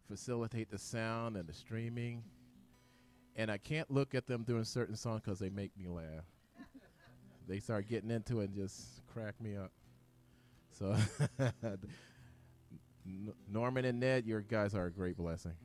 facilitate the sound and the streaming. And I can't look at them doing certain songs because they make me laugh. They start getting into it and just crack me up. So Norman and Ned, your guys are a great blessing.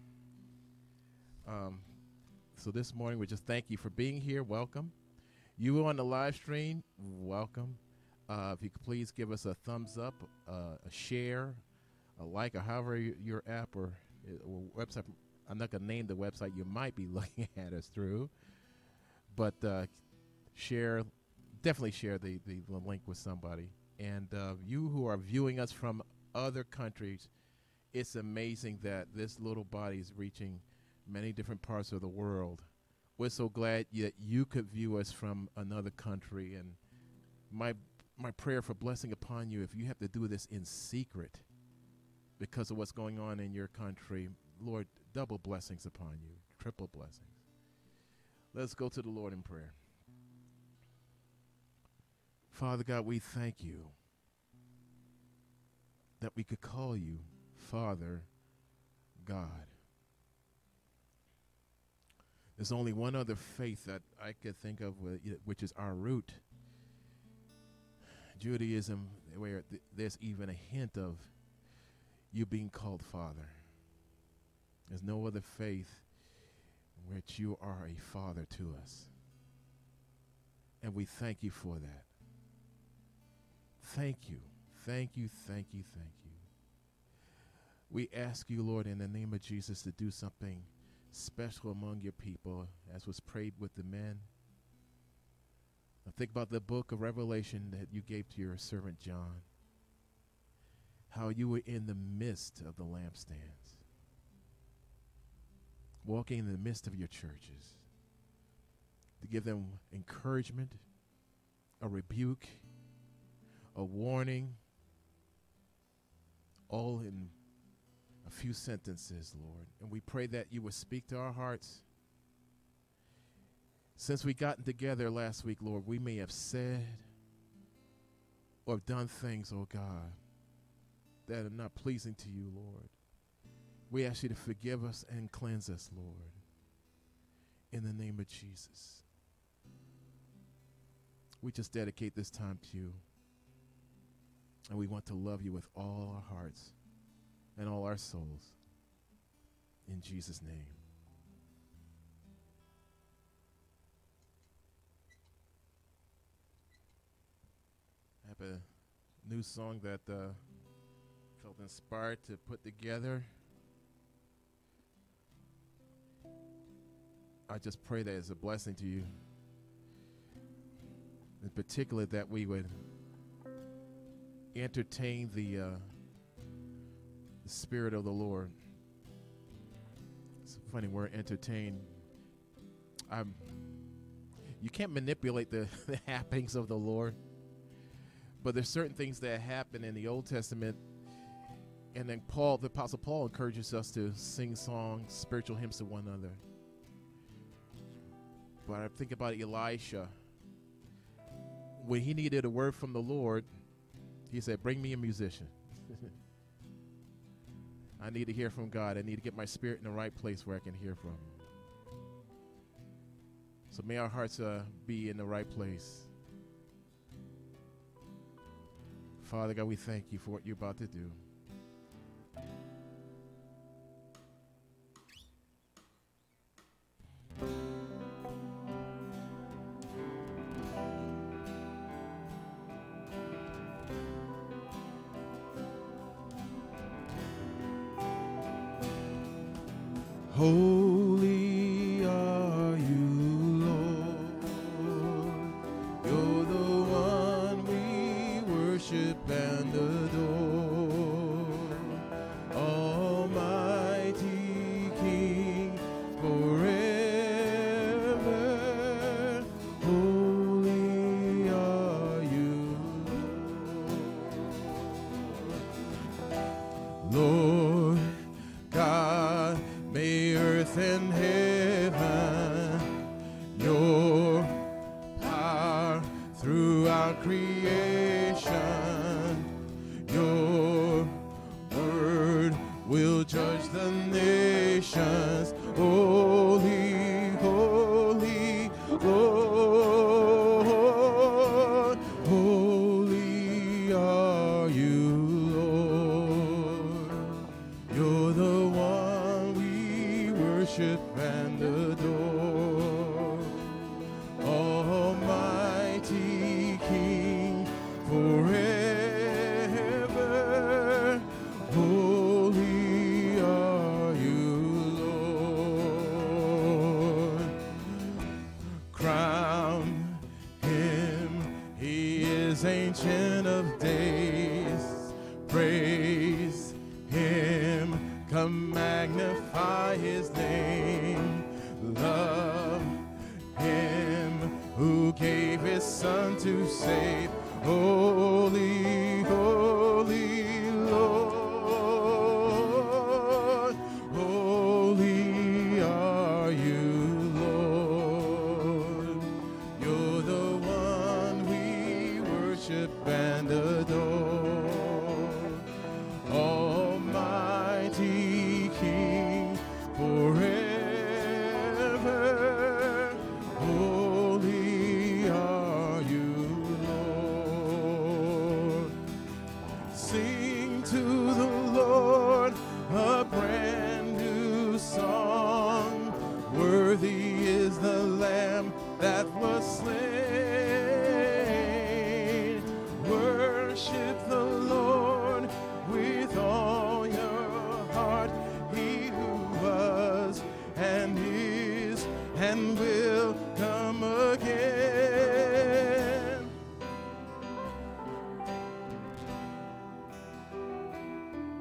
So this morning, we just thank you for being here. Welcome. You on the live stream, welcome. If you could please give us a thumbs up, a share, a like, or however your app or website. I'm not going to name the website you might be looking at us through, but definitely share the link with somebody. And you who are viewing us from other countries, it's amazing that this little body is reaching many different parts of the world. We're so glad that you could view us from another country. And my prayer for blessing upon you, if you have to do this in secret because of what's going on in your country, Lord, double blessings upon you, triple blessings. Let's go to the Lord in prayer. Father God, we thank you that we could call you Father God. There's only one other faith that I could think of, which is our root, Judaism, where there's even a hint of you being called Father. There's no other faith in which you are a father to us. And we thank you for that. Thank you. Thank you, thank you, thank you. We ask you, Lord, in the name of Jesus, to do something special among your people, as was prayed with the men. Now think about the book of Revelation that you gave to your servant John, how you were in the midst of the lampstands, walking in the midst of your churches, to give them encouragement, a rebuke, a warning, all in a few sentences, Lord. And we pray that you would speak to our hearts. Since we gotten together last week, Lord, we may have said or done things, oh God, that are not pleasing to you, Lord. We ask you to forgive us and cleanse us, Lord, in the name of Jesus. We just dedicate this time to you, and we want to love you with all our hearts and all our souls. In Jesus' name. I have a new song that felt inspired to put together. I just pray that it's a blessing to you. In particular, that we would entertain the Spirit of the Lord. It's a funny word, entertain. You can't manipulate the happenings of the Lord, but there's certain things that happen in the Old Testament, and then the Apostle Paul encourages us to sing songs, spiritual hymns to one another. But I think about Elisha. When he needed a word from the Lord, he said, bring me a musician. I need to hear from God. I need to get my spirit in the right place where I can hear from him. So may our hearts be in the right place. Father God, we thank you for what you're about to do. Holy are you, Lord. You're the one we worship and adore. Almighty King, forever. Holy are you, Lord God. May earth and heaven, your power throughout creation, your word will judge the nation. Ancient of Days, praise him, come magnify his name, love him who gave his son to save. Holy, holy Lord, holy are you, Lord. You're the one we worship and adore. Almighty King, forever, holy are you, Lord. Sing to the Lord a brand new song. Worthy is the Lamb that was slain. Worship the Lord with all your heart. He who was and is and will come again.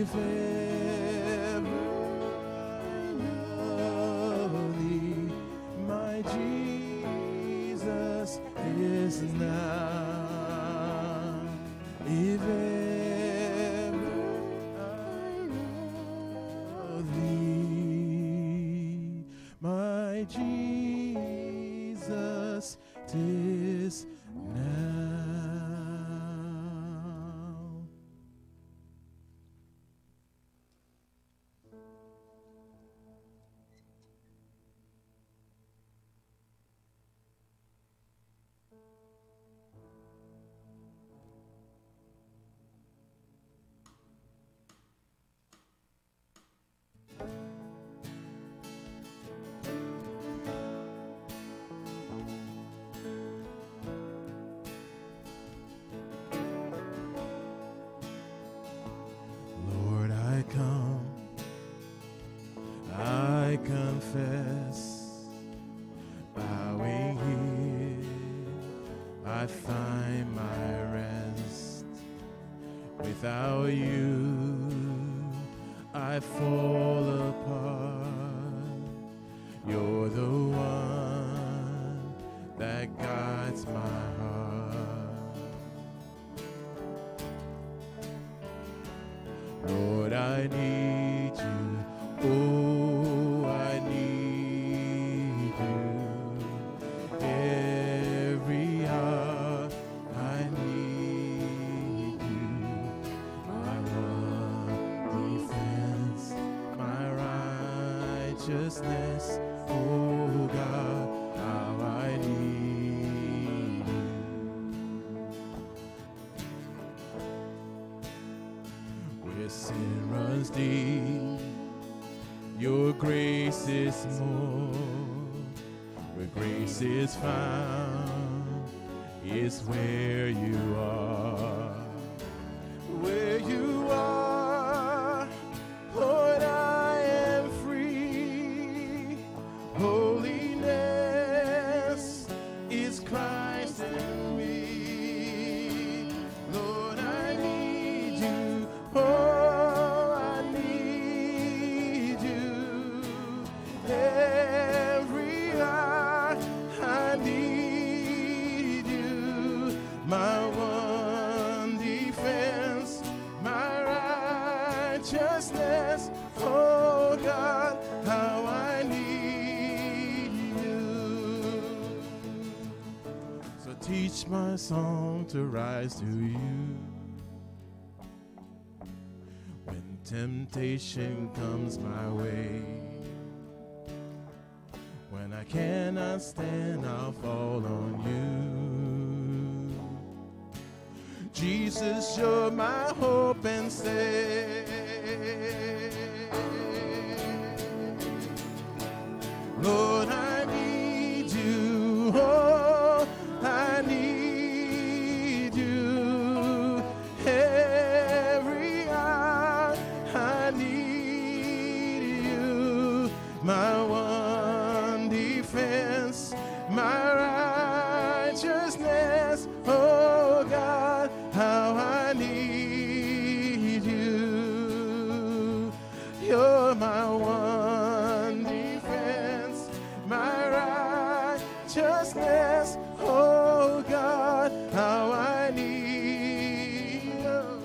if ever I know thee, my Jesus is now. If ever I know thee, my Jesus is now. Lord, I come, I confess, bowing here, I find my rest. Without you, I fall apart. You're the one that guides my heart. Lord, I need you. Oh, I need you. Every hour I need you. My one defense, my righteousness. Oh God, how I need you. Where sin runs deep, your grace is more. Where grace is found is where you are. Where you are, Lord, I am free. Holiness is Christ in me. Lord, I need you. Oh, I need you. Every hour I need you. My one defense, my righteousness. Oh God, how I need you. So teach my song to rise to you. When temptation comes my way, when I cannot stand, I'll fall on you. Jesus, you're my hope and stay. Lord, I need you. Oh, I need you. Every hour I need you. My one defense, my righteousness. Oh God, how I need you. You're my one defense, my righteousness. Oh God, how I need you.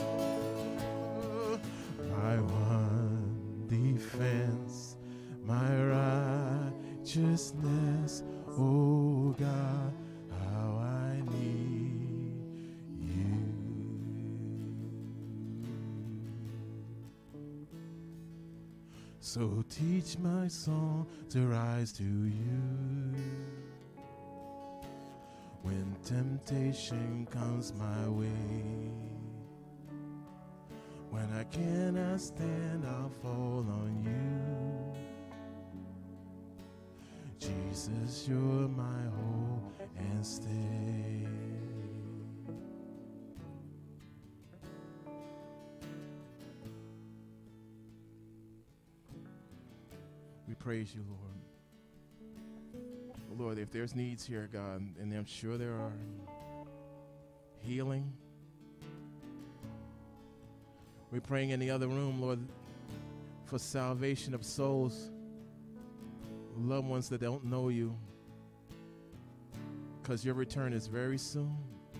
My one defense, my righteousness. Oh God, how I need you. So teach my song to rise to you. When temptation comes my way, when I cannot stand, I'll fall on you. Jesus, you're my hope and stay. We praise you, Lord. Lord, if there's needs here, God, and I'm sure there are, healing, We're praying in the other room, Lord, for salvation of souls, loved ones that don't know you, because your return is very soon.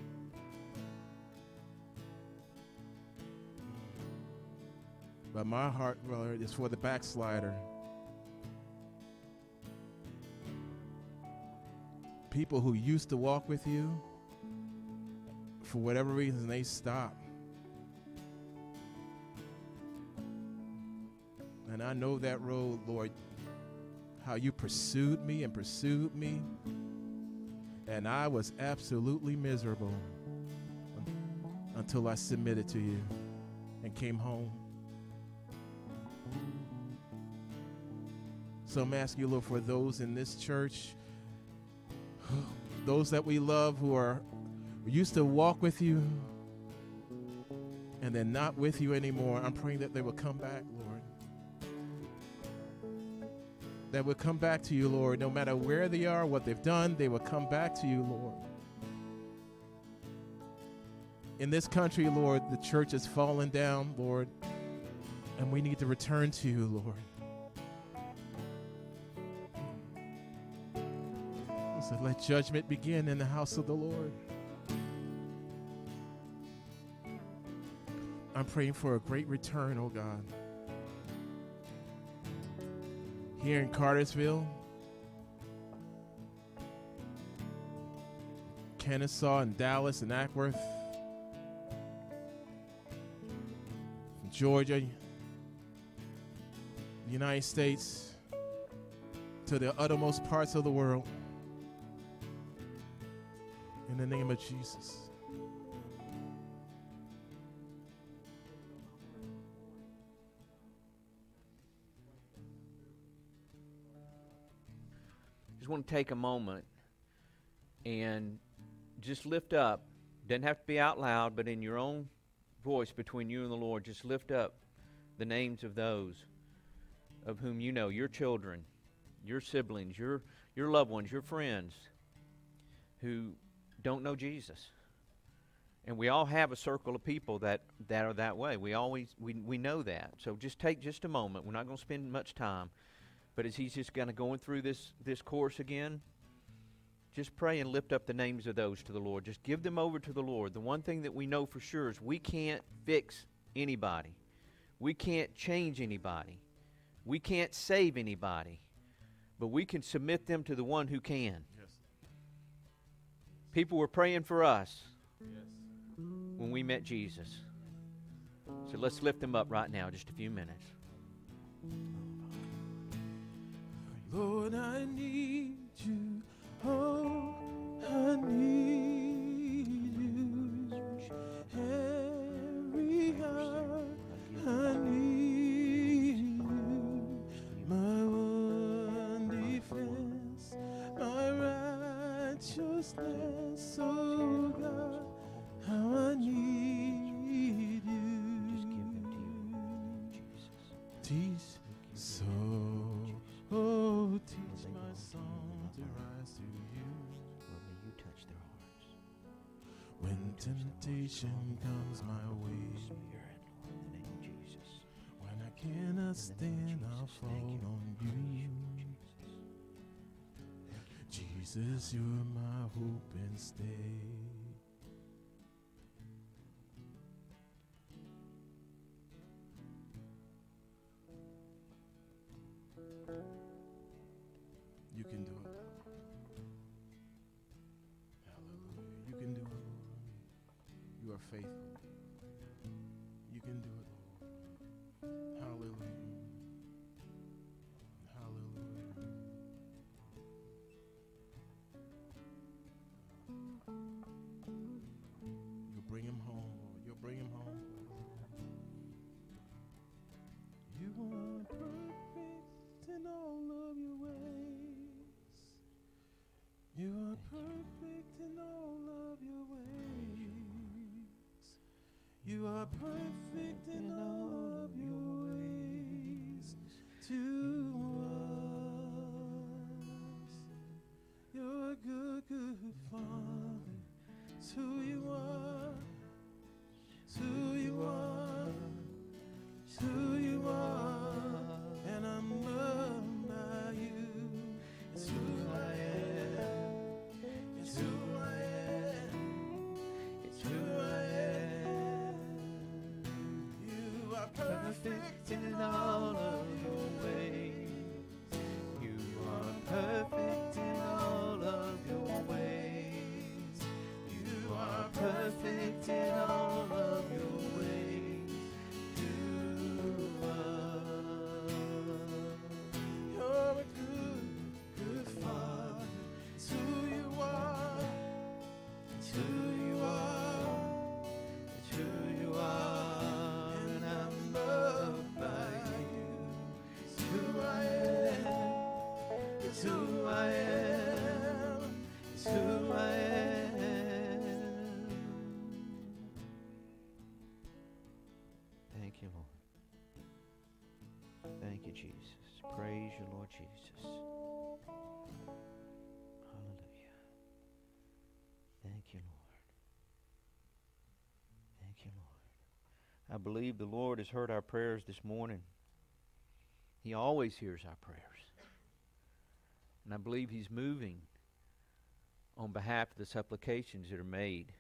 But my heart, brother, is for the backslider. People who used to walk with you, for whatever reason, they stop. And I know that road, Lord, how you pursued me and pursued me. And I was absolutely miserable until I submitted to you and came home. So I'm asking you, Lord, for those in this church, those that we love who used to walk with you and they're not with you anymore, I'm praying that they will come back, Lord. That will come back to you, Lord. No matter where they are, what they've done, they will come back to you, Lord. In this country, Lord, the church has fallen down, Lord, and we need to return to you, Lord. So let judgment begin in the house of the Lord. I'm praying for a great return, oh God. Here in Cartersville, Kennesaw and Dallas and Ackworth, Georgia, the United States, to the uttermost parts of the world. In the name of Jesus. Just want to take a moment and just lift up. Doesn't have to be out loud, but in your own voice between you and the Lord, just lift up the names of those of whom you know, your children, your siblings, your loved ones, your friends who don't know Jesus. And we all have a circle of people that are that way. We know that. So just take just a moment. We're not going to spend much time. But as he's just kind of going through this course again, just pray and lift up the names of those to the Lord. Just give them over to the Lord. The one thing that we know for sure is we can't fix anybody. We can't change anybody. We can't save anybody. But we can submit them to the one who can. Yes. People were praying for us Yes. when we met Jesus. So let's lift them up right now, just a few minutes. Lord, I need you. Oh, I need you. Every hour I need you. My one defense, my righteousness. Oh God, how I need you. Just give them to you, Jesus. Teach so. Oh, teach my song to rise to you. Lord, may you touch their hearts. When temptation comes my way, Spirit, Lord, in the name of Jesus. when I cannot stand, I'll fall on you. Jesus, you're my hope and stay. You can do it. Hallelujah. You can do it, Lord. You are faithful. You can do it, Lord. Hallelujah. Hallelujah. You'll bring him home, Lord. You'll bring him home. You are perfect in all of your ways. You are perfect in all of your ways. You are perfect in all of your ways to us. You're a good, good Father. It's who you are. It's who you are. perfect in all of your ways. You are perfect in all of your ways. You are perfect in all of your ways to us. You're a good, good Father. It's who you are. It's who you are. It's who you are. And I'm loved by you. It's who I am. It's who I am. It's who I am. Thank you, Lord. Thank you, Jesus. Praise you, Lord Jesus. Hallelujah. Thank you, Lord. Thank you, Lord. I believe the Lord has heard our prayers this morning. He always hears our prayers. And I believe He's moving on behalf of the supplications that are made.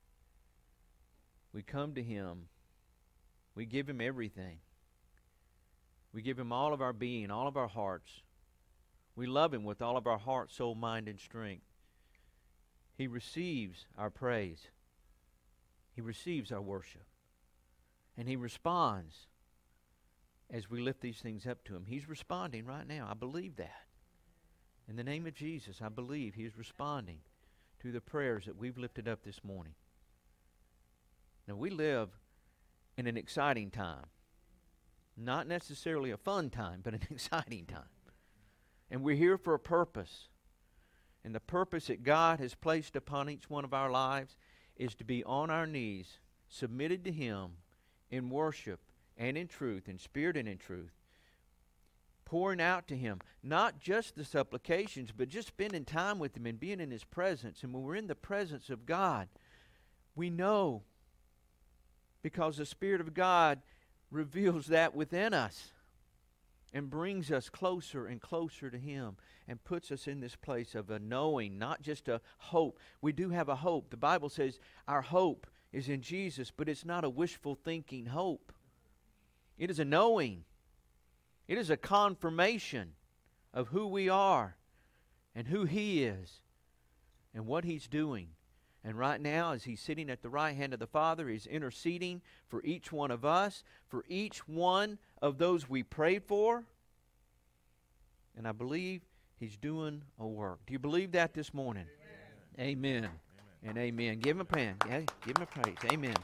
We come to Him. We give Him everything. We give Him all of our being, all of our hearts. We love Him with all of our heart, soul, mind, and strength. He receives our praise. He receives our worship. And He responds as we lift these things up to Him. He's responding right now. I believe that. In the name of Jesus, I believe He is responding to the prayers that we've lifted up this morning. Now, we live in an exciting time. Not necessarily a fun time, but an exciting time. And we're here for a purpose. And the purpose that God has placed upon each one of our lives is to be on our knees, submitted to Him in worship and in truth, in spirit and in truth, pouring out to Him, not just the supplications, but just spending time with Him and being in His presence. And when we're in the presence of God, we know, because the Spirit of God reveals that within us and brings us closer and closer to Him and puts us in this place of a knowing, not just a hope. We do have a hope. The Bible says our hope is in Jesus, but it's not a wishful thinking hope. It is a knowing. It is a confirmation of who we are and who He is and what He's doing. And right now, as He's sitting at the right hand of the Father, He's interceding for each one of us, for each one of those we prayed for. And I believe He's doing a work. Do you believe that this morning? Amen. Amen. And amen. Give Him a pen. Yeah, give Him a praise. Amen.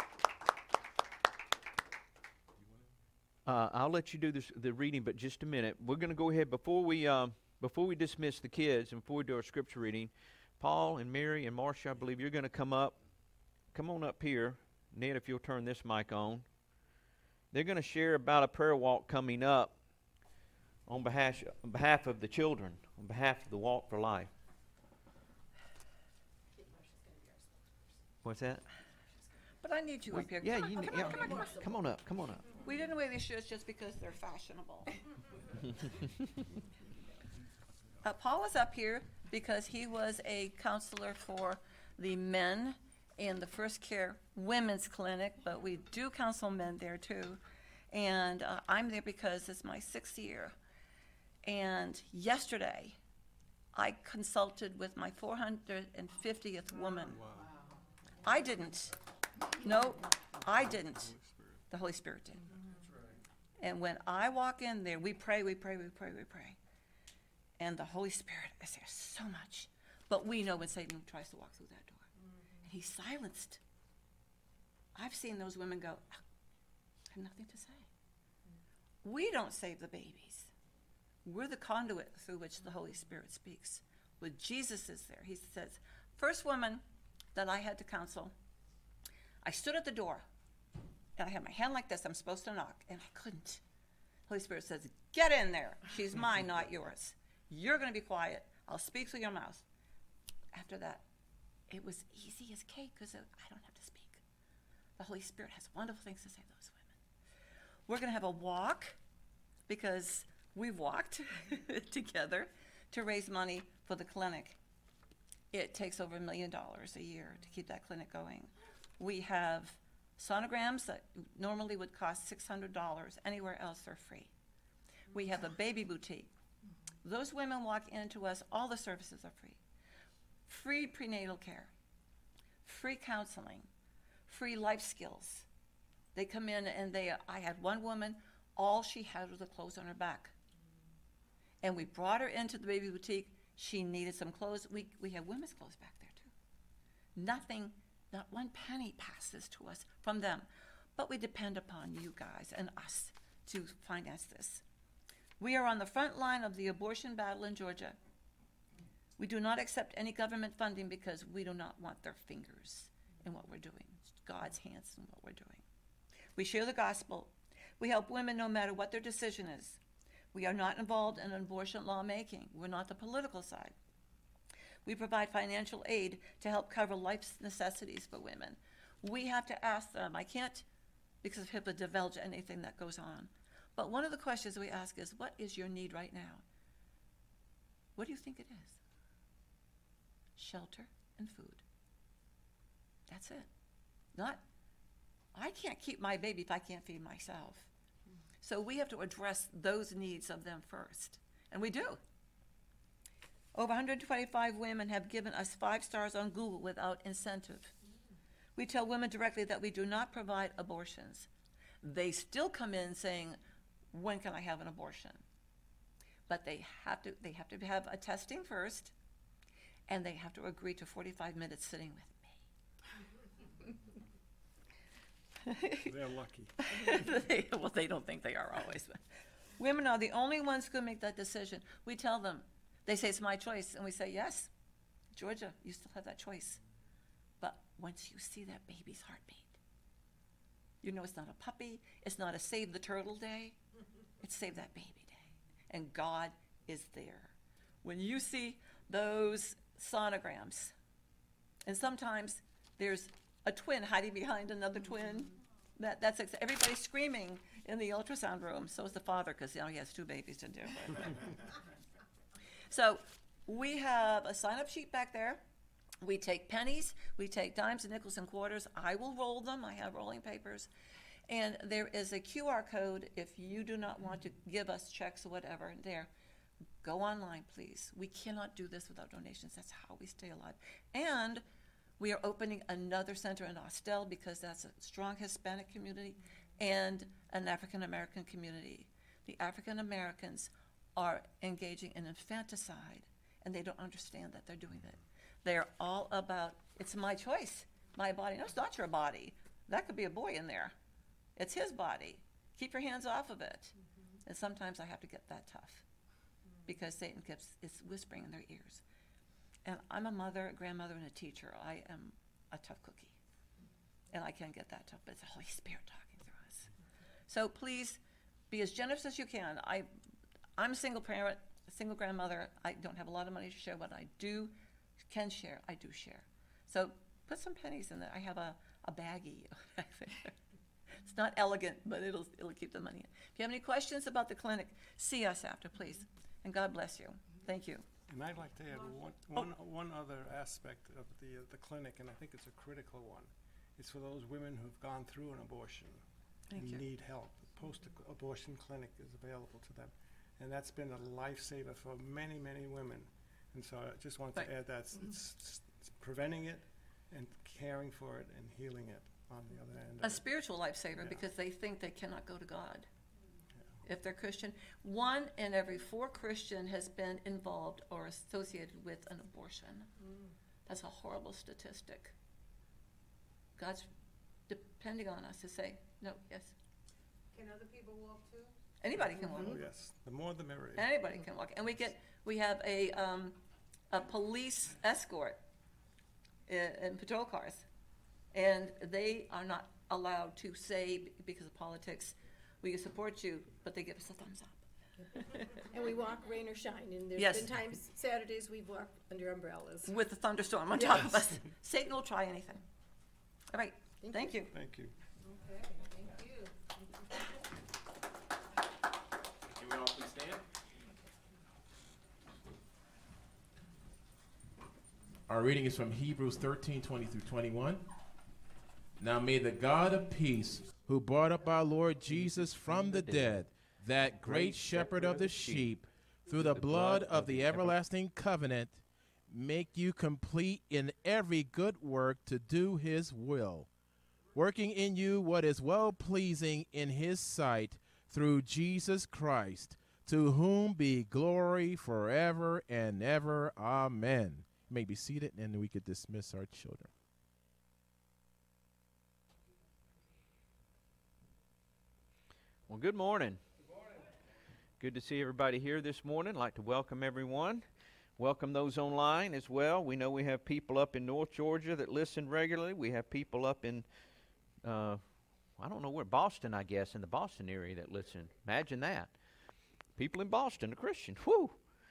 I'll let you do the reading, but just a minute. We're going to go ahead before we dismiss the kids and before we do our scripture reading. Paul and Mary and Marcia, I believe you're going to come up. Come on up here. Ned, if you'll turn this mic on. They're going to share about a prayer walk coming up on behalf of the children, on behalf of the Walk for Life. What's that? But I need you up here. Yeah, Come on. Come on up. We didn't wear these shoes just because they're fashionable. Paul is up here because he was a counselor for the men in the First Care Women's Clinic, but we do counsel men there too. And I'm there because it's my 6th year. And yesterday, I consulted with my 450th woman. Wow. I didn't. No, I didn't. The Holy Spirit did. And when I walk in there, we pray. And the Holy Spirit is there so much. But we know when Satan tries to walk through that door. And he's silenced. I've seen those women go, I have nothing to say. We don't save the babies. We're the conduit through which the Holy Spirit speaks. When Jesus is there, he says, first woman that I had to counsel, I stood at the door. And I had my hand like this. I'm supposed to knock. And I couldn't. Holy Spirit says, get in there. She's mine, not yours. You're going to be quiet. I'll speak through your mouth. After that, it was easy as cake because I don't have to speak. The Holy Spirit has wonderful things to say to those women. We're going to have a walk because we've walked together to raise money for the clinic. It takes over $1 million a year to keep that clinic going. We have Sonograms that normally would cost $600, anywhere else are free. We have a baby boutique. Those women walk into us, all the services are free. Free prenatal care, free counseling, free life skills. They come in and I had one woman, all she had was the clothes on her back. And we brought her into the baby boutique. She needed some clothes. We have women's clothes back there too. Nothing, not one penny passes to us from them. But we depend upon you guys and us to finance this. We are on the front line of the abortion battle in Georgia. We do not accept any government funding because we do not want their fingers in what we're doing. It's God's hands in what we're doing. We share the gospel. We help women no matter what their decision is. We are not involved in abortion lawmaking. We're not the political side. We provide financial aid to help cover life's necessities for women. We have to ask them. I can't, because of HIPAA, divulge anything that goes on. But one of the questions we ask is, what is your need right now? What do you think it is? Shelter and food. That's it. I can't keep my baby if I can't feed myself. So we have to address those needs of them first. And we do. Over 125 women have given us 5 stars on Google without incentive. We tell women directly that we do not provide abortions. They still come in saying, when can I have an abortion? But they have to have a testing first, and they have to agree to 45 minutes sitting with me. They're lucky. Well, they don't think they are always. But women are the only ones who can make that decision. We tell them, they say it's my choice, and we say, yes, Georgia, you still have that choice. But once you see that baby's heartbeat, you know it's not a puppy, it's not a save the turtle day, it's save that baby day. And God is there. When you see those sonograms, and sometimes there's a twin hiding behind another twin. That's everybody's screaming in the ultrasound room. So is the father, because he has 2 babies to do. So we have a sign-up sheet back there. We take pennies, we take dimes and nickels and quarters. I will roll them. I have rolling papers. And there is a QR code if you do not want to give us checks or whatever there. Go online, please. We cannot do this without donations. That's how we stay alive. And we are opening another center in Austell because that's a strong Hispanic community and an African American community. The African Americans are engaging in infanticide, and they don't understand that they're doing it. They're all about, it's my choice, my body. No, it's not your body. That could be a boy in there. It's his body. Keep your hands off of it. And sometimes I have to get that tough because Satan is whispering in their ears. And I'm a mother, a grandmother, and a teacher. I am a tough cookie. And I can get that tough, but it's the Holy Spirit talking through us. So please be as generous as you can. I'm a single parent, a single grandmother. I don't have a lot of money to share, but I can share. I do share. So put some pennies in there. I have a baggie. It's not elegant, but it'll keep the money in. If you have any questions about the clinic, see us after, please. And God bless you. Thank you. And I'd like to add one other aspect of the clinic, and I think it's a critical one. It's for those women who've gone through an abortion and need help. The post-abortion clinic is available to them. And that's been a lifesaver for many, many women. And so I just wanted to add that it's preventing it and caring for it and healing it on the other end. A spiritual lifesaver because they think they cannot go to God. If they're Christian, 1 in every 4 Christian has been involved or associated with an abortion. That's a horrible statistic. God's depending on us to say, no, yes. Can other people walk too? Anybody can walk. Oh, yes. The more the merrier. Anybody can walk. And we have a police escort in patrol cars. And they are not allowed to say, because of politics, we support you, but they give us a thumbs up. And we walk rain or shine, and there's Yes. been times, Saturdays, we've walked under umbrellas. With the thunderstorm on top of us. Satan will try anything. All right, thank you. Thank you. Okay, thank you. Can we all please stand? Our reading is from Hebrews 13:20 through 21. Now may the God of peace, who brought up our Lord Jesus from the dead, that great shepherd of the sheep, through the blood of the everlasting covenant, make you complete in every good work to do his will, working in you what is well-pleasing in his sight, through Jesus Christ, to whom be glory forever and ever. Amen. You may be seated, and we could dismiss our children. Well, good morning. Good to see everybody here this morning. I'd like to welcome everyone. Welcome those online as well. We know we have people up in North Georgia that listen regularly. We have people up in, I don't know where, Boston, I guess, in the Boston area that listen. Imagine that. People in Boston, a Christian. Whew.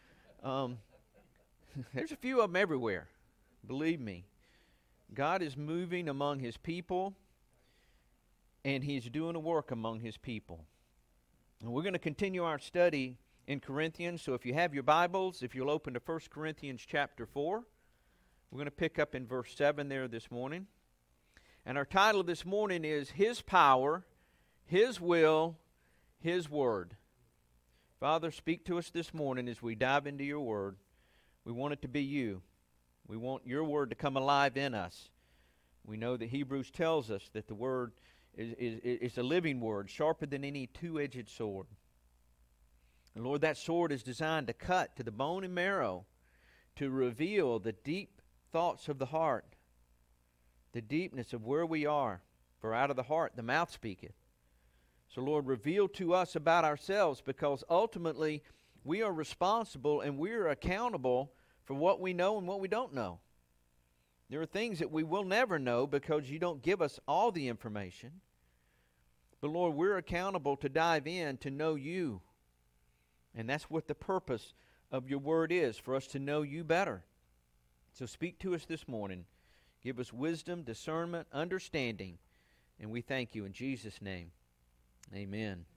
There's a few of them everywhere. Believe me. God is moving among his people, and he's doing a work among his people. And we're going to continue our study in Corinthians. So if you have your Bibles, if you'll open to 1 Corinthians chapter 4, we're going to pick up in verse 7 there this morning. And our title this morning is His Power, His Will, His Word. Father, speak to us this morning as we dive into your word. We want it to be you. We want your word to come alive in us. We know that Hebrews tells us that the word is a living word, sharper than any two-edged sword. And Lord, that sword is designed to cut to the bone and marrow, to reveal the deep thoughts of the heart, the deepness of where we are. For out of the heart the mouth speaketh. So Lord, reveal to us about ourselves, because ultimately we are responsible and we are accountable for what we know and what we don't know. There are things that we will never know because you don't give us all the information. But Lord, we're accountable to dive in to know you. And that's what the purpose of your word is, for us to know you better. So speak to us this morning. Give us wisdom, discernment, understanding. And we thank you in Jesus' name. Amen.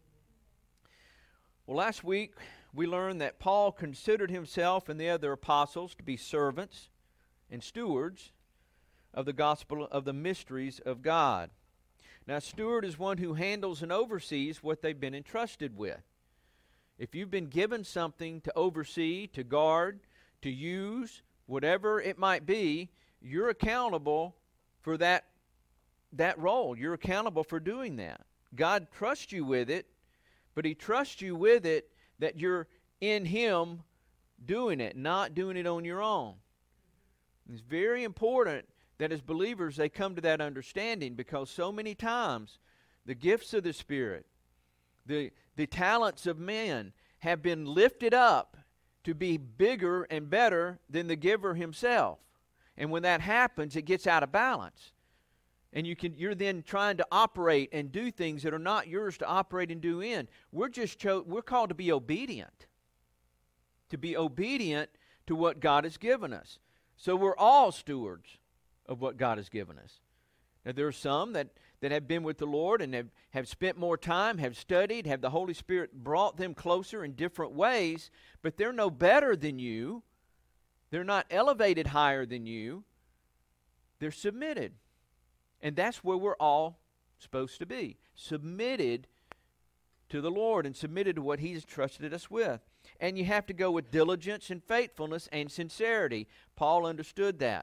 Well, last week we learned that Paul considered himself and the other apostles to be servants and stewards of the gospel of the mysteries of God. Now, a steward is one who handles and oversees what they've been entrusted with. If you've been given something to oversee, to guard, to use, whatever it might be, you're accountable for that role. You're accountable for doing that. God trusts you with it, but he trusts you with it that you're in him doing it, not doing it on your own. It's very important that as believers they come to that understanding, because so many times the gifts of the Spirit, the talents of men have been lifted up to be bigger and better than the giver himself. And when that happens, it gets out of balance. And you're then trying to operate and do things that are not yours to operate and do in. We're called to be obedient. To be obedient to what God has given us. So we're all stewards of what God has given us. Now there are some that have been with the Lord and have spent more time, have studied, have the Holy Spirit brought them closer in different ways, but they're no better than you. They're not elevated higher than you. They're submitted. And that's where we're all supposed to be. Submitted to the Lord and submitted to what he's trusted us with. And you have to go with diligence and faithfulness and sincerity. Paul understood that.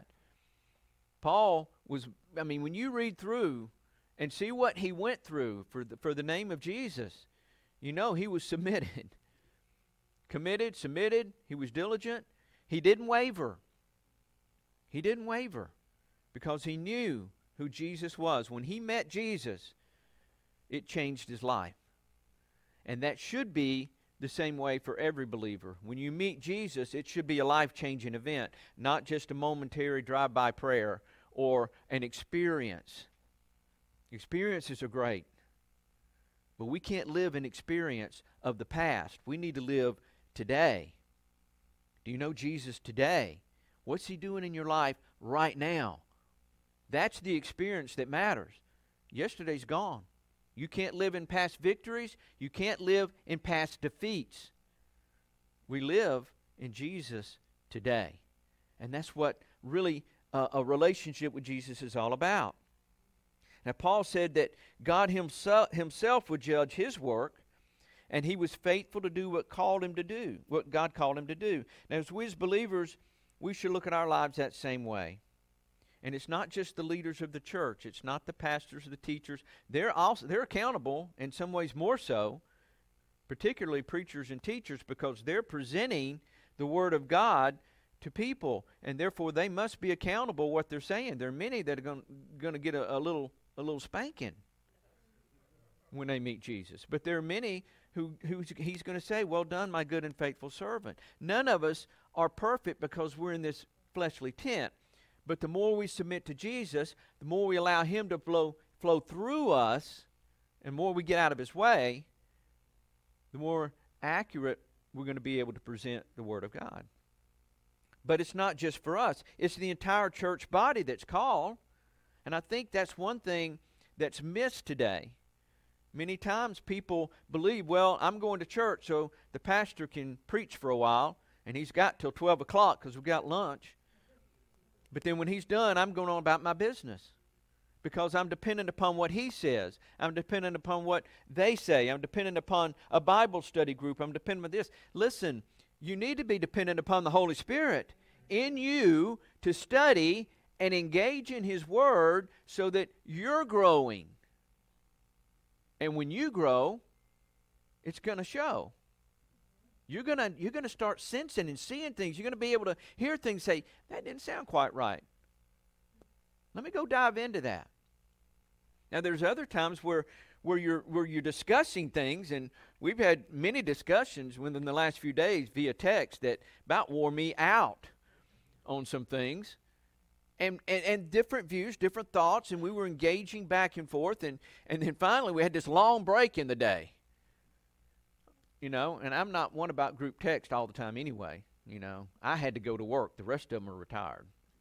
Paul when you read through and see what he went through for the name of Jesus, you know he was submitted. Committed, submitted, he was diligent. He didn't waver. He didn't waver because he knew who Jesus was. When he met Jesus, it changed his life. And that should be the same way for every believer. When you meet Jesus, it should be a life-changing event, not just a momentary drive-by prayer or an experience. Experiences are great, but we can't live an experience of the past. We need to live today. Do you know Jesus today? What's he doing in your life right now? That's the experience that matters. Yesterday's gone. You can't live in past victories. You can't live in past defeats. We live in Jesus today. And that's what really a relationship with Jesus is all about. Now, Paul said that God himself would judge his work, and he was faithful to do what God called him to do. Now, as we as believers, we should look at our lives that same way. And it's not just the leaders of the church. It's not the pastors or the teachers. They're accountable, in some ways more so, particularly preachers and teachers, because they're presenting the Word of God to people, and therefore they must be accountable what they're saying. There are many that are going to get a little spanking when they meet Jesus. But there are many who he's going to say, "Well done, my good and faithful servant." None of us are perfect because we're in this fleshly tent. But the more we submit to Jesus, the more we allow him to flow through us, and the more we get out of his way, the more accurate we're going to be able to present the Word of God. But it's not just for us. It's the entire church body that's called. And I think that's one thing that's missed today. Many times people believe, well, I'm going to church so the pastor can preach for a while, and he's got till 12 o'clock because we've got lunch. But then when he's done, I'm going on about my business because I'm dependent upon what he says. I'm dependent upon what they say. I'm dependent upon a Bible study group. I'm dependent on this. Listen, you need to be dependent upon the Holy Spirit in you to study and engage in His Word so that you're growing. And when you grow, it's going to show. You're gonna start sensing and seeing things. You're going to be able to hear things, say, that didn't sound quite right. Let me go dive into that. Now, there's other times where you're discussing things, and we've had many discussions within the last few days via text that about wore me out on some things. And different views, different thoughts, and we were engaging back and forth, and then finally we had this long break in the day. You know, and I'm not one about group text all the time anyway. You know, I had to go to work. The rest of them are retired.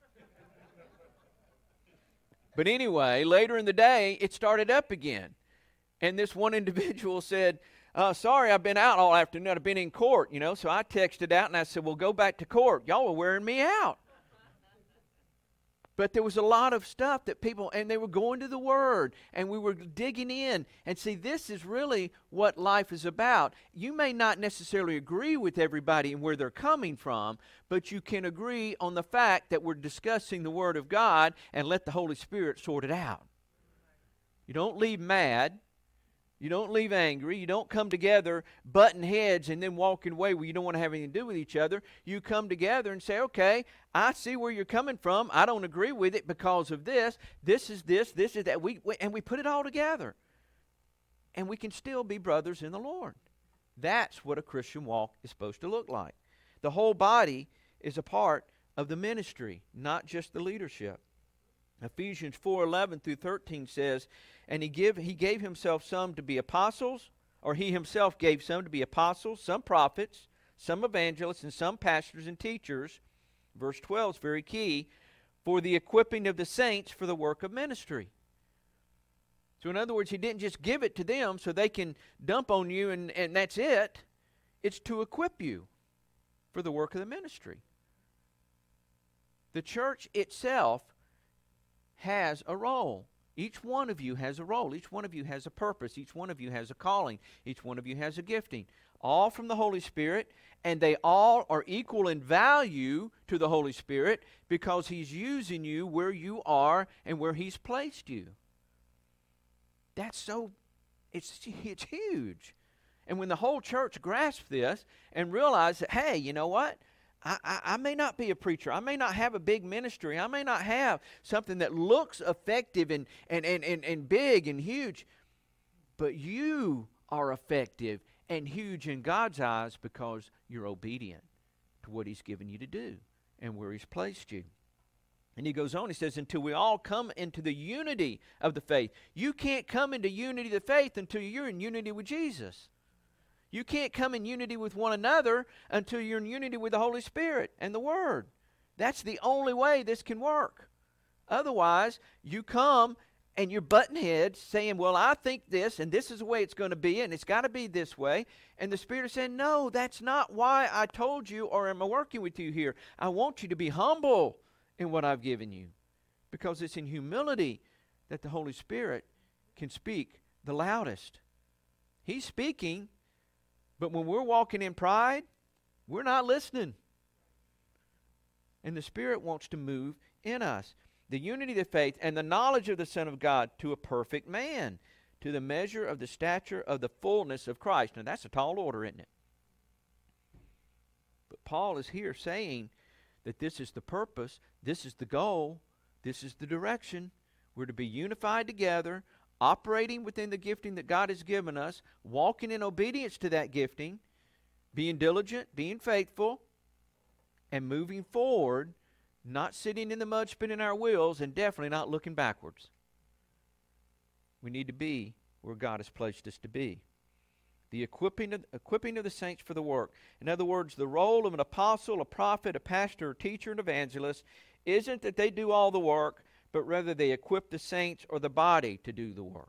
But anyway, later in the day, it started up again. And this one individual said, sorry, I've been out all afternoon. I've been in court, you know. So I texted out and I said, well, go back to court. Y'all were wearing me out. But there was a lot of stuff that people, and they were going to the Word, and we were digging in. And see, this is really what life is about. You may not necessarily agree with everybody and where they're coming from, but you can agree on the fact that we're discussing the Word of God and let the Holy Spirit sort it out. You don't leave mad. You don't leave angry. You don't come together butting heads and then walking away where you don't want to have anything to do with each other. You come together and say, okay, I see where you're coming from. I don't agree with it because of this. This is this is that. And we put it all together. And we can still be brothers in the Lord. That's what a Christian walk is supposed to look like. The whole body is a part of the ministry, not just the leadership. Ephesians 4:11 through 13 says, and he gave himself some to be apostles, or he himself gave some to be apostles, some prophets, some evangelists, and some pastors and teachers. Verse 12 is very key, for the equipping of the saints for the work of ministry. So in other words, he didn't just give it to them so they can dump on you and that's it. It's to equip you for the work of the ministry. The church itself has a role. Each one of you has a role. Each one of you has a purpose. Each one of you has a calling. Each one of you has a gifting. All from the Holy Spirit, and they all are equal in value to the Holy Spirit because He's using you where you are and where He's placed you. It's huge. And when the whole church grasps this and realizes that, hey, you know what? I may not be a preacher. I may not have a big ministry. I may not have something that looks effective and big and huge. But you are effective and huge in God's eyes because you're obedient to what He's given you to do and where He's placed you. And he goes on, he says, until we all come into the unity of the faith. You can't come into unity of the faith until you're in unity with Jesus. You can't come in unity with one another until you're in unity with the Holy Spirit and the Word. That's the only way this can work. Otherwise, you come and you're butting heads saying, well, I think this, and this is the way it's going to be, and it's got to be this way. And the Spirit is saying, no, that's not why I told you or am I working with you here. I want you to be humble in what I've given you. Because it's in humility that the Holy Spirit can speak the loudest. He's speaking, but when we're walking in pride, we're not listening. And the Spirit wants to move in us. The unity of the faith and the knowledge of the Son of God to a perfect man, to the measure of the stature of the fullness of Christ. Now that's a tall order, isn't it? But Paul is here saying that this is the purpose, this is the goal, this is the direction. We're to be unified together, operating within the gifting that God has given us, walking in obedience to that gifting, being diligent, being faithful, and moving forward, not sitting in the mud spinning our wheels, and definitely not looking backwards. We need to be where God has placed us to be. The equipping of the saints for the work. In other words, the role of an apostle, a prophet, a pastor, a teacher, and evangelist isn't that they do all the work, but rather they equip the saints or the body to do the work.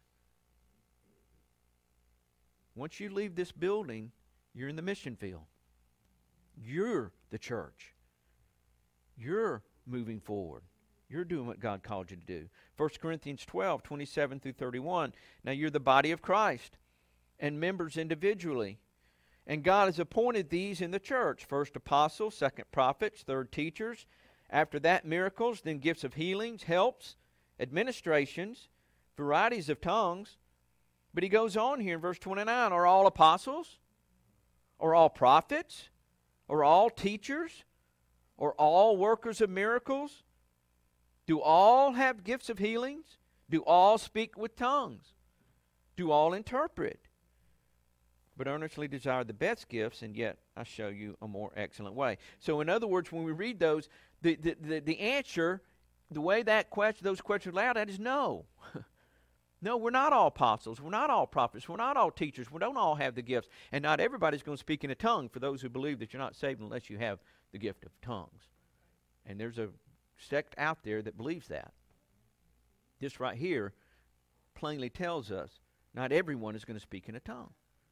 Once you leave this building, you're in the mission field. You're the church. You're moving forward. You're doing what God called you to do. 1 Corinthians 12, 27 through 31. Now you're the body of Christ and members individually. And God has appointed these in the church. First apostles, second prophets, third teachers. After that, miracles, then gifts of healings, helps, administrations, varieties of tongues. But he goes on here in verse 29. Are all apostles? Or all prophets? Or all teachers? Or all workers of miracles? Do all have gifts of healings? Do all speak with tongues? Do all interpret? But earnestly desire the best gifts, and yet I show you a more excellent way. So in other words, when we read those, the answer, the way that those questions are laid out is no. No, we're not all apostles. We're not all prophets. We're not all teachers. We don't all have the gifts. And not everybody's going to speak in a tongue for those who believe that you're not saved unless you have the gift of tongues. And there's a sect out there that believes that. This right here plainly tells us not everyone is going to speak in a tongue.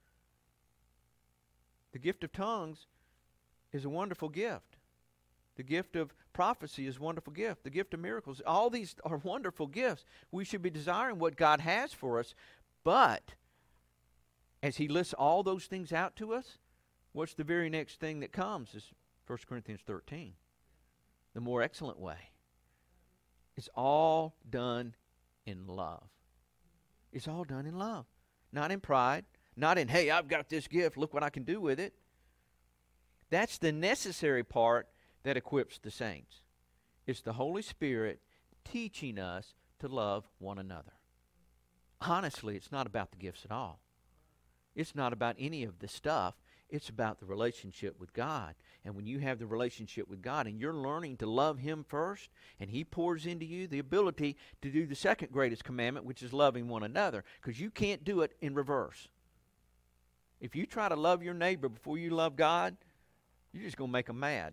The gift of tongues is a wonderful gift. The gift of prophecy is a wonderful gift. The gift of miracles, all these are wonderful gifts. We should be desiring what God has for us, but as he lists all those things out to us, what's the very next thing that comes is 1 Corinthians 13. The more excellent way. It's all done in love. It's all done in love. Not in pride. Not in, hey, I've got this gift, look what I can do with it. That's the necessary part that equips the saints. It's the Holy Spirit teaching us to love one another. Honestly, it's not about the gifts at all. It's not about any of the stuff. It's about the relationship with God. And when you have the relationship with God and you're learning to love him first, and he pours into you the ability to do the second greatest commandment, which is loving one another, because you can't do it in reverse. If you try to love your neighbor before you love God, you're just going to make them mad.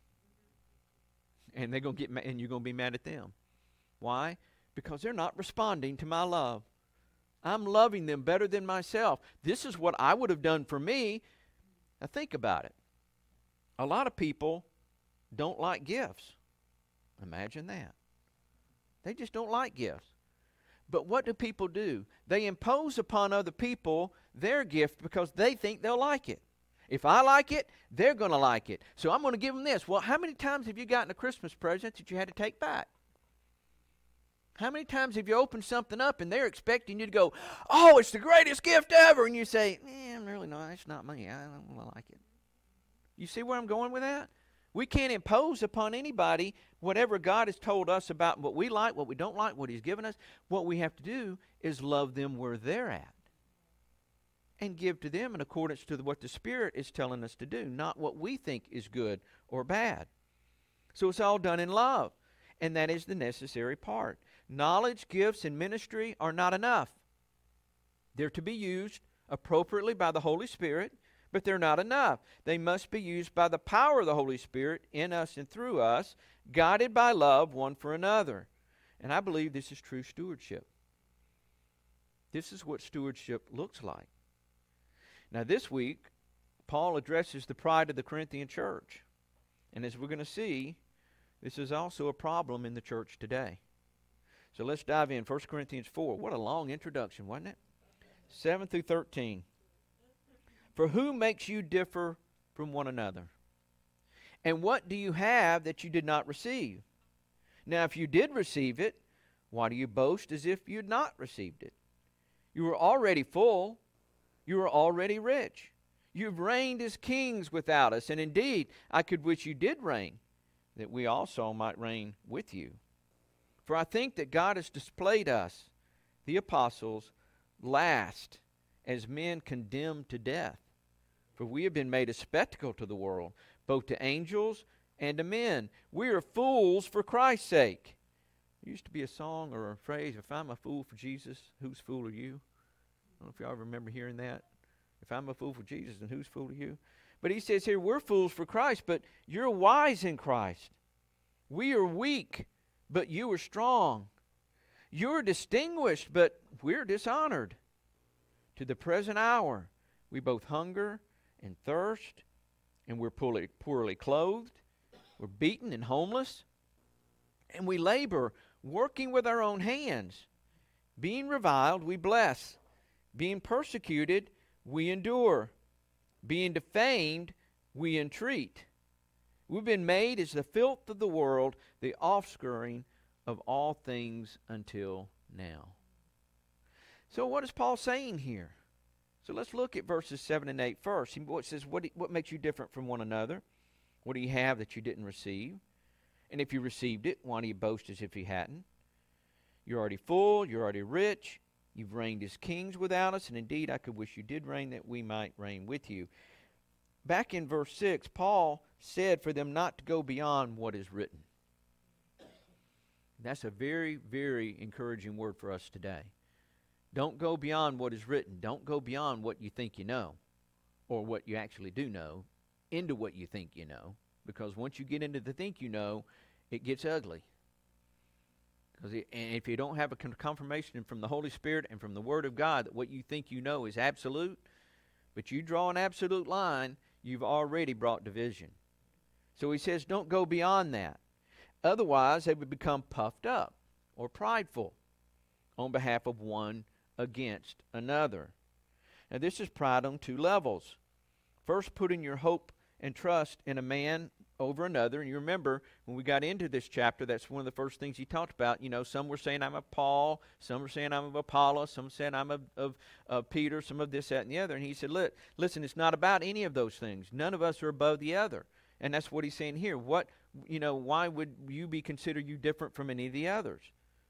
And they're going to get mad, and you're going to be mad at them. Why? Because they're not responding to my love. I'm loving them better than myself. This is what I would have done for me. Now think about it. A lot of people don't like gifts. Imagine that. They just don't like gifts. But what do people do? They impose upon other people their gift because they think they'll like it. If I like it, they're going to like it. So I'm going to give them this. Well, how many times have you gotten a Christmas present that you had to take back? How many times have you opened something up and they're expecting you to go, oh, it's the greatest gift ever, and you say, I'm really not, it's not me, I don't like it. You see where I'm going with that? We can't impose upon anybody whatever God has told us about what we like, what we don't like, what he's given us. What we have to do is love them where they're at and give to them in accordance to what the Spirit is telling us to do, not what we think is good or bad. So it's all done in love, and that is the necessary part. Knowledge, gifts, and ministry are not enough. They're to be used appropriately by the Holy Spirit, but they're not enough. They must be used by the power of the Holy Spirit in us and through us, guided by love one for another. And I believe this is true stewardship. This is what stewardship looks like. Now this week, Paul addresses the pride of the Corinthian church. And as we're going to see, this is also a problem in the church today. So let's dive in. 1 Corinthians 4. What a long introduction, wasn't it? 7 through 13. For who makes you differ from one another? And what do you have that you did not receive? Now, if you did receive it, why do you boast as if you had not received it? You were already full. You were already rich. You've reigned as kings without us. And indeed, I could wish you did reign, that we also might reign with you. For I think that God has displayed us, the apostles, last as men condemned to death. For we have been made a spectacle to the world, both to angels and to men. We are fools for Christ's sake. There used to be a song or a phrase, if I'm a fool for Jesus, whose fool are you? I don't know if y'all remember hearing that. If I'm a fool for Jesus, then whose fool are you? But he says here, we're fools for Christ, but you're wise in Christ. We are weak, but you are strong. You're distinguished, but we're dishonored. To the present hour, we both hunger and thirst, and we're poorly clothed. We're beaten and homeless, and we labor, working with our own hands. Being reviled, we bless. Being persecuted, we endure. Being defamed, we entreat. We've been made as the filth of the world, the offscouring of all things until now. So what is Paul saying here? So let's look at verses 7 and 8 first. He says, what makes you different from one another? What do you have that you didn't receive? And if you received it, why do you boast as if you hadn't? You're already full, you're already rich, you've reigned as kings without us, and indeed I could wish you did reign, that we might reign with you. Back in verse 6, Paul said for them not to go beyond what is written. That's a very, very encouraging word for us today. Don't go beyond what is written. Don't go beyond what you think you know, or what you actually do know, into what you think you know. Because once you get into the think you know, it gets ugly. And if you don't have a confirmation from the Holy Spirit and from the Word of God that what you think you know is absolute, but you draw an absolute line, you've already brought division. So he says, don't go beyond that. Otherwise, they would become puffed up or prideful on behalf of one against another. Now, this is pride on two levels. First, putting your hope and trust in a man over another. And you remember, when we got into this chapter, that's one of the first things he talked about. You know, some were saying, I'm of Paul. Some were saying, I'm of Apollos. Some said, I'm of Peter. Some of this, that, and the other. And he said, listen, it's not about any of those things. None of us are above the other. And that's what he's saying here. Why would you be considered you different from any of the others?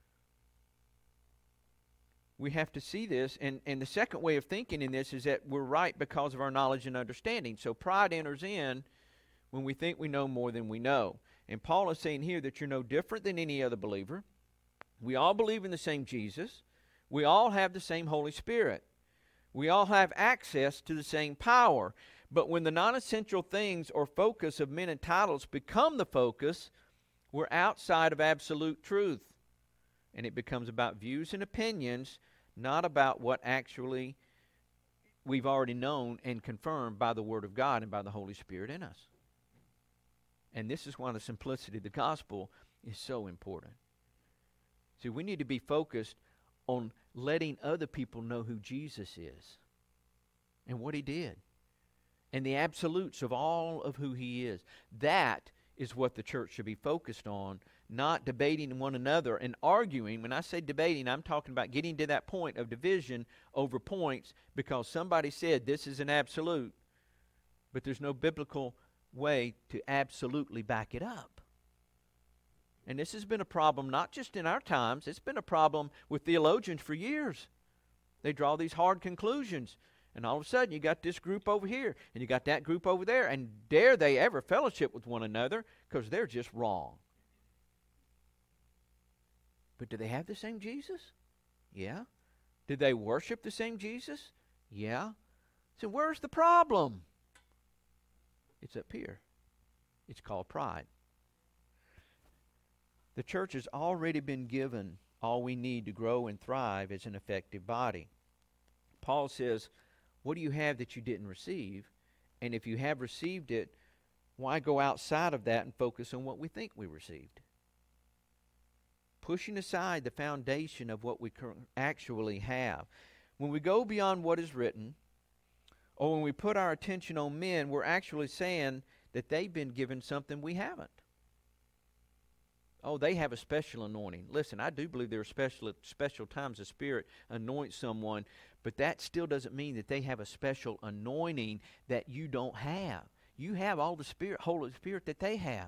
We have to see this, and the second way of thinking in this is that we're right because of our knowledge and understanding. So pride enters in when we think we know more than we know. And Paul is saying here that you're no different than any other believer. We all believe in the same Jesus. We all have the same Holy Spirit. We all have access to the same power. But when the non-essential things or focus of men and titles become the focus, we're outside of absolute truth. And it becomes about views and opinions, not about what actually we've already known and confirmed by the Word of God and by the Holy Spirit in us. And this is why the simplicity of the gospel is so important. See, we need to be focused on letting other people know who Jesus is and what He did and the absolutes of all of who He is. That is what the church should be focused on, not debating one another and arguing. When I say debating, I'm talking about getting to that point of division over points because somebody said this is an absolute, but there's no biblical way to absolutely back it up. And this has been a problem not just in our times, it's been a problem with theologians for years. They draw these hard conclusions, and all of a sudden you got this group over here, and you got that group over there, and dare they ever fellowship with one another because they're just wrong. But do they have the same Jesus? Yeah. Did they worship the same Jesus? Yeah. So where's the problem? It's up here. It's called pride. The church has already been given all we need to grow and thrive as an effective body. Paul says, what do you have that you didn't receive? And if you have received it, why go outside of that and focus on what we think we received? pushing aside the foundation of what we actually have. When we go beyond what is written, or when we put our attention on men, we're actually saying that they've been given something we haven't. Oh, they have a special anointing. Listen, I do believe there are special times the Spirit anoints someone, but that still doesn't mean that they have a special anointing that you don't have. You have all the Holy Spirit that they have.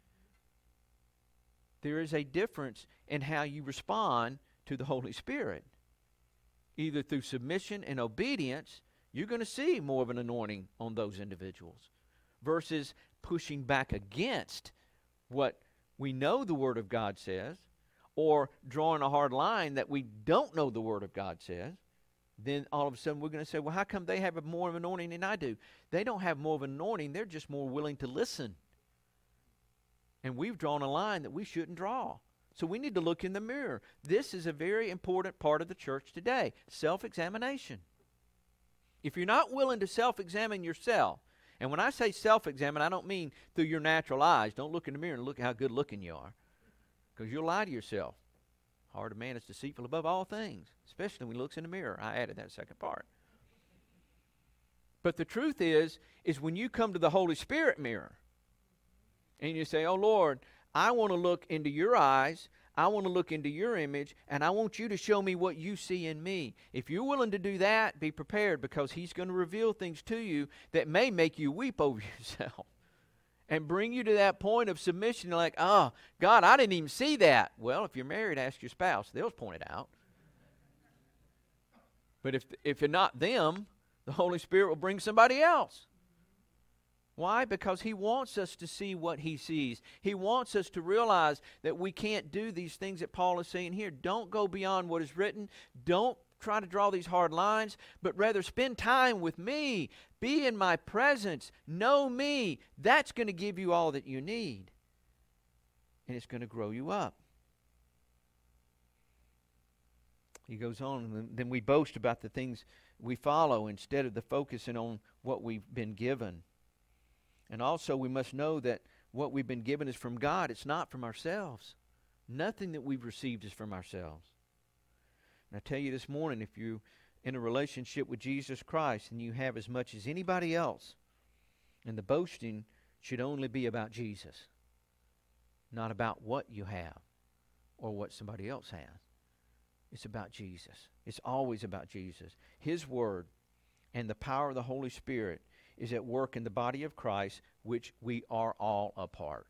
There is a difference in how you respond to the Holy Spirit. Either through submission and obedience, you're going to see more of an anointing on those individuals, versus pushing back against what we know the Word of God says, or drawing a hard line that we don't know the Word of God says. Then all of a sudden we're going to say, well, how come they have more of an anointing than I do? They don't have more of an anointing. They're just more willing to listen. And we've drawn a line that we shouldn't draw. So we need to look in the mirror. This is a very important part of the church today, self-examination. If you're not willing to self-examine yourself, and when I say self-examine, I don't mean through your natural eyes. Don't look in the mirror and look at how good looking you are, because you'll lie to yourself. Heart of man is deceitful above all things, especially when he looks in the mirror. I added that second part. But the truth is when you come to the Holy Spirit mirror and you say, oh, Lord, I want to look into your eyes, I want to look into your image, and I want you to show me what you see in me. If you're willing to do that, be prepared, because he's going to reveal things to you that may make you weep over yourself and bring you to that point of submission, like, oh, God, I didn't even see that. Well, if you're married, ask your spouse. They'll point it out. But if you're not them, the Holy Spirit will bring somebody else. Why? Because he wants us to see what he sees. He wants us to realize that we can't do these things that Paul is saying here. Don't go beyond what is written. Don't try to draw these hard lines, but rather spend time with me. Be in my presence. Know me. That's going to give you all that you need. And it's going to grow you up. He goes on, and then we boast about the things we follow instead of the focusing on what we've been given. And also we must know that what we've been given is from God. It's not from ourselves. Nothing that we've received is from ourselves. And I tell you this morning, if you're in a relationship with Jesus Christ and you have as much as anybody else, and the boasting should only be about Jesus, not about what you have or what somebody else has. It's about Jesus. It's always about Jesus. His Word and the power of the Holy Spirit is at work in the body of Christ, which we are all a part.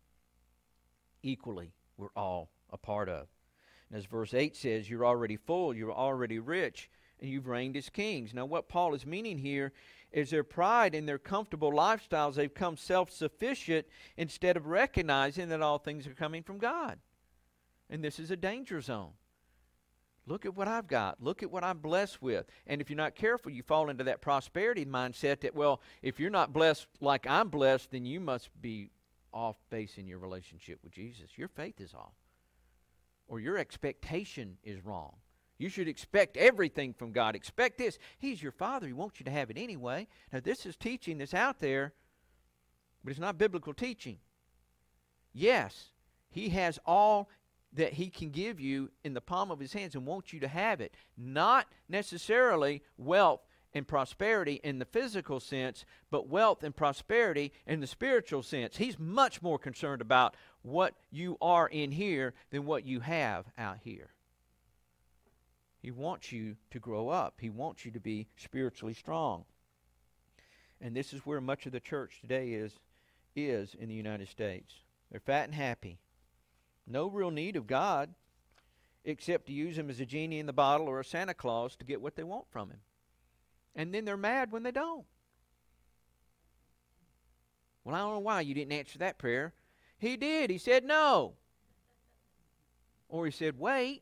Equally, we're all a part of. And as verse 8 says, you're already full, you're already rich, and you've reigned as kings. Now what Paul is meaning here is their pride in their comfortable lifestyles, they've become self-sufficient instead of recognizing that all things are coming from God. And this is a danger zone. Look at what I've got. Look at what I'm blessed with. And if you're not careful, you fall into that prosperity mindset that, well, if you're not blessed like I'm blessed, then you must be off base in your relationship with Jesus. Your faith is off. Or your expectation is wrong. You should expect everything from God. Expect this. He's your Father. He wants you to have it anyway. Now, this is teaching that's out there, but it's not biblical teaching. Yes, He has all that He can give you in the palm of His hands and wants you to have it. Not necessarily wealth and prosperity in the physical sense, but wealth and prosperity in the spiritual sense. He's much more concerned about what you are in here than what you have out here. He wants you to grow up. He wants you to be spiritually strong. And this is where much of the church today is in the United States. They're fat and happy. No real need of God except to use Him as a genie in the bottle or a Santa Claus to get what they want from Him. And then they're mad when they don't. Well, I don't know why you didn't answer that prayer. He did. He said no. Or He said wait.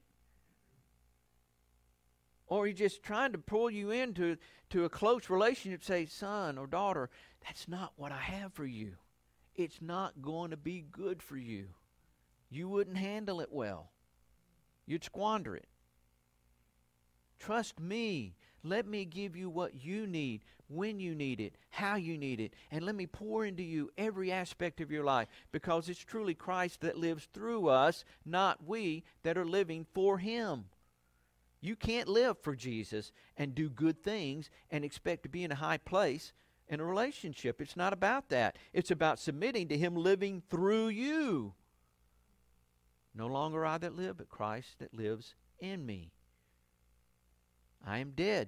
Or He's just trying to pull you into a close relationship, say, son or daughter, that's not what I have for you. It's not going to be good for you. You wouldn't handle it well. You'd squander it. Trust me. Let me give you what you need, when you need it, how you need it, and let me pour into you every aspect of your life, because it's truly Christ that lives through us, not we that are living for Him. You can't live for Jesus and do good things and expect to be in a high place in a relationship. It's not about that. It's about submitting to Him living through you. No longer I that live, but Christ that lives in me. I am dead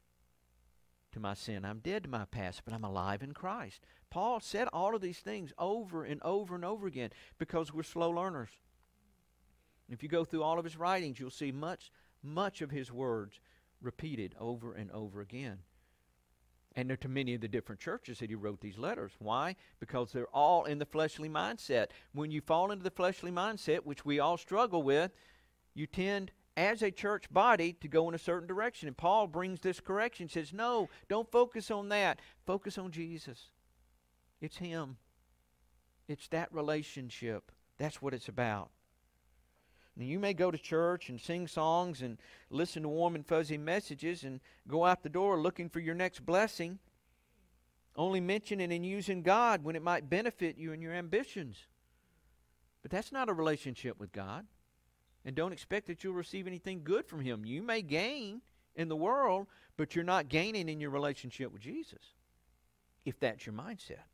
to my sin. I'm dead to my past, but I'm alive in Christ. Paul said all of these things over and over and over again because we're slow learners. If you go through all of his writings, you'll see much of his words repeated over and over again. And they're to many of the different churches that he wrote these letters. Why? Because they're all in the fleshly mindset. When you fall into the fleshly mindset, which we all struggle with, you tend, as a church body, to go in a certain direction. And Paul brings this correction. He says, no, don't focus on that. Focus on Jesus. It's Him. It's that relationship. That's what it's about. Now, you may go to church and sing songs and listen to warm and fuzzy messages and go out the door looking for your next blessing, only mentioning and using God when it might benefit you and your ambitions. But that's not a relationship with God. And don't expect that you'll receive anything good from Him. You may gain in the world, but you're not gaining in your relationship with Jesus, if that's your mindset.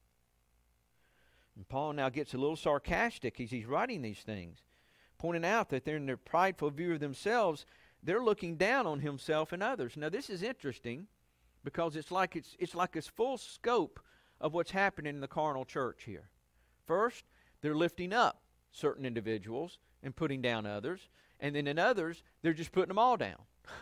And Paul now gets a little sarcastic as he's writing these things, pointing out that they're in their prideful view of themselves, they're looking down on himself and others. Now this is interesting because it's like it's full scope of what's happening in the carnal church here. First, they're lifting up certain individuals and putting down others, and then in others, they're just putting them all down.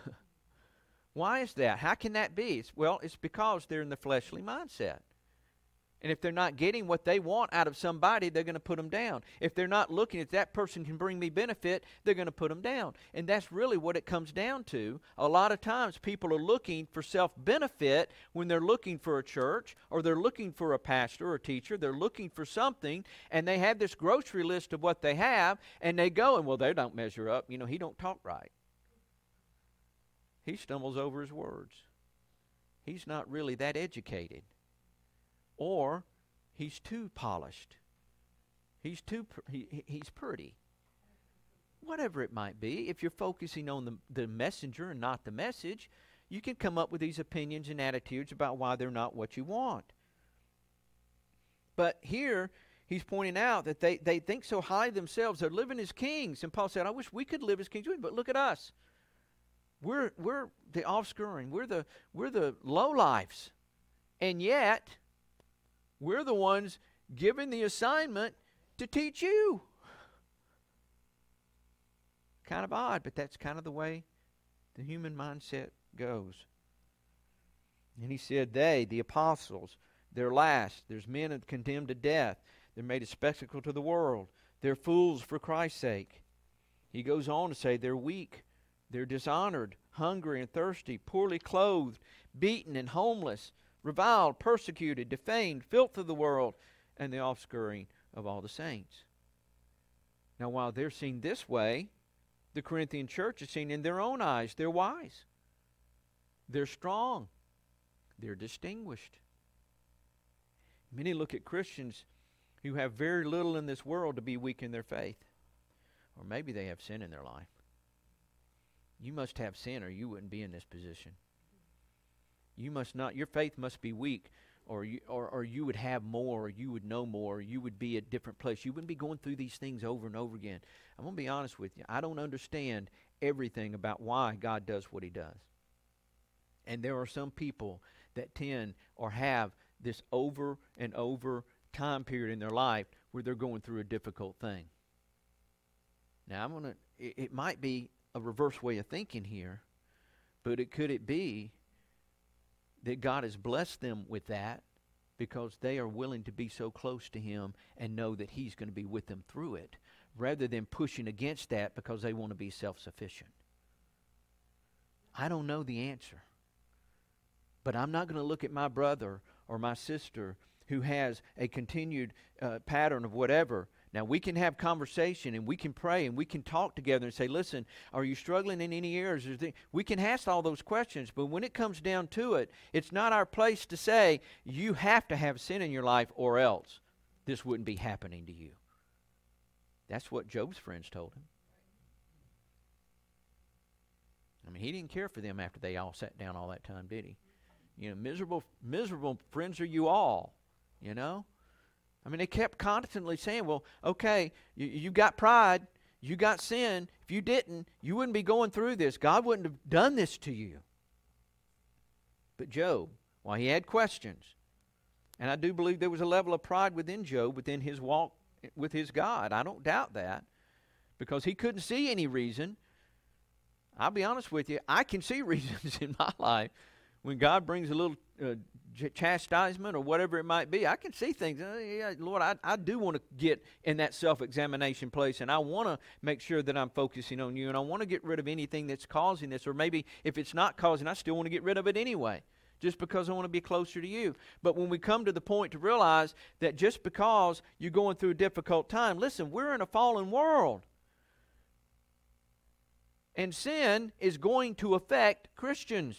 Why is that? How can that be? It's because they're in the fleshly mindset. And if they're not getting what they want out of somebody, they're going to put them down. If they're not looking at that person can bring me benefit, they're going to put them down. And that's really what it comes down to. A lot of times people are looking for self-benefit when they're looking for a church, or they're looking for a pastor or a teacher. They're looking for something, and they have this grocery list of what they have, and they go, and well, they don't measure up. You know, he don't talk right. He stumbles over his words. He's not really that educated. Or he's too polished. He's pretty. Whatever it might be, if you're focusing on the messenger and not the message, you can come up with these opinions and attitudes about why they're not what you want. But here, he's pointing out that they think so high of themselves. They're living as kings. And Paul said, I wish we could live as kings. But look at us. We're the offscouring. We're the lowlifes. And yet, we're the ones given the assignment to teach you. Kind of odd, but that's kind of the way the human mindset goes. And he said the apostles, they're last. There's men condemned to death. They're made a spectacle to the world. They're fools for Christ's sake. He goes on to say they're weak. They're dishonored, hungry and thirsty, poorly clothed, beaten and homeless, reviled, persecuted, defamed, filth of the world, and the offscouring of all the saints. Now, while they're seen this way, the Corinthian church is seen in their own eyes. They're wise. They're strong. They're distinguished. Many look at Christians who have very little in this world to be weak in their faith. Or maybe they have sin in their life. You must have sin or you wouldn't be in this position. You must not, your faith must be weak, or you would have more, or you would know more, or you would be at a different place. You wouldn't be going through these things over and over again. I'm going to be honest with you. I don't understand everything about why God does what He does. And there are some people that tend or have this over and over time period in their life where they're going through a difficult thing. Now, it might be a reverse way of thinking here, but could it be that God has blessed them with that because they are willing to be so close to Him and know that He's going to be with them through it, rather than pushing against that because they want to be self-sufficient? I don't know the answer. But I'm not going to look at my brother or my sister who has a continued pattern of whatever. Now, we can have conversation and we can pray and we can talk together and say, listen, are you struggling in any areas? We can ask all those questions, but when it comes down to it, it's not our place to say, you have to have sin in your life or else this wouldn't be happening to you. That's what Job's friends told him. I mean, he didn't care for them after they all sat down all that time, did he? You know, miserable friends are you all, you know? I mean, they kept constantly saying, well, okay, you got pride, you got sin. If you didn't, you wouldn't be going through this. God wouldn't have done this to you. But Job, while he had questions, and I do believe there was a level of pride within Job, within his walk with his God. I don't doubt that, because he couldn't see any reason. I'll be honest with you, I can see reasons in my life when God brings a little chastisement or whatever it might be. I can see things. Yeah, Lord, I do want to get in that self-examination place, and I want to make sure that I'm focusing on you, and I want to get rid of anything that's causing this, or maybe if it's not causing, I still want to get rid of it anyway, just because I want to be closer to you. But when we come to the point to realize that just because you're going through a difficult time, listen, we're in a fallen world. And sin is going to affect Christians.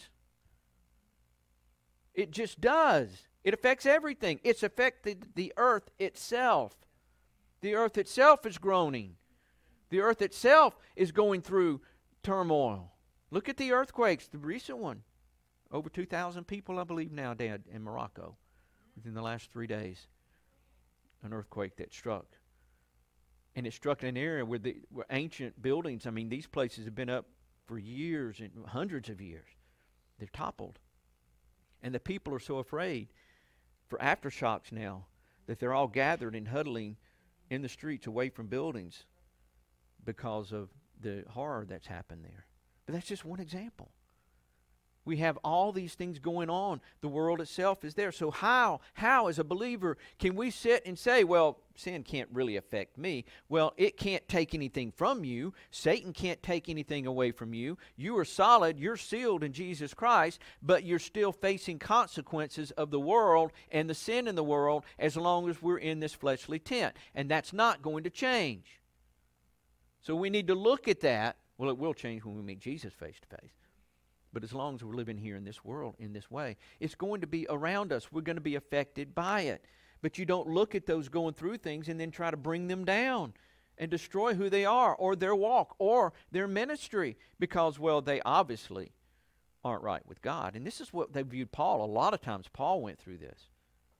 It just does. It affects everything. It's affected the earth itself. The earth itself is groaning. The earth itself is going through turmoil. Look at the earthquakes, the recent one. Over 2,000 people, I believe, now dead in Morocco within the last 3 days. An earthquake that struck. And it struck in an area where ancient buildings, I mean, these places have been up for years and hundreds of years. They're toppled. And the people are so afraid for aftershocks now that they're all gathered and huddling in the streets away from buildings because of the horror that's happened there. But that's just one example. We have all these things going on. The world itself is there. So how as a believer, can we sit and say, well, sin can't really affect me? Well, it can't take anything from you. Satan can't take anything away from you. You are solid. You're sealed in Jesus Christ, but you're still facing consequences of the world and the sin in the world as long as we're in this fleshly tent. And that's not going to change. So we need to look at that. Well, it will change when we meet Jesus face to face. But as long as we're living here in this world in this way, it's going to be around us. We're going to be affected by it. But you don't look at those going through things and then try to bring them down and destroy who they are or their walk or their ministry because, well, they obviously aren't right with God. And this is what they viewed Paul. A lot of times Paul went through this.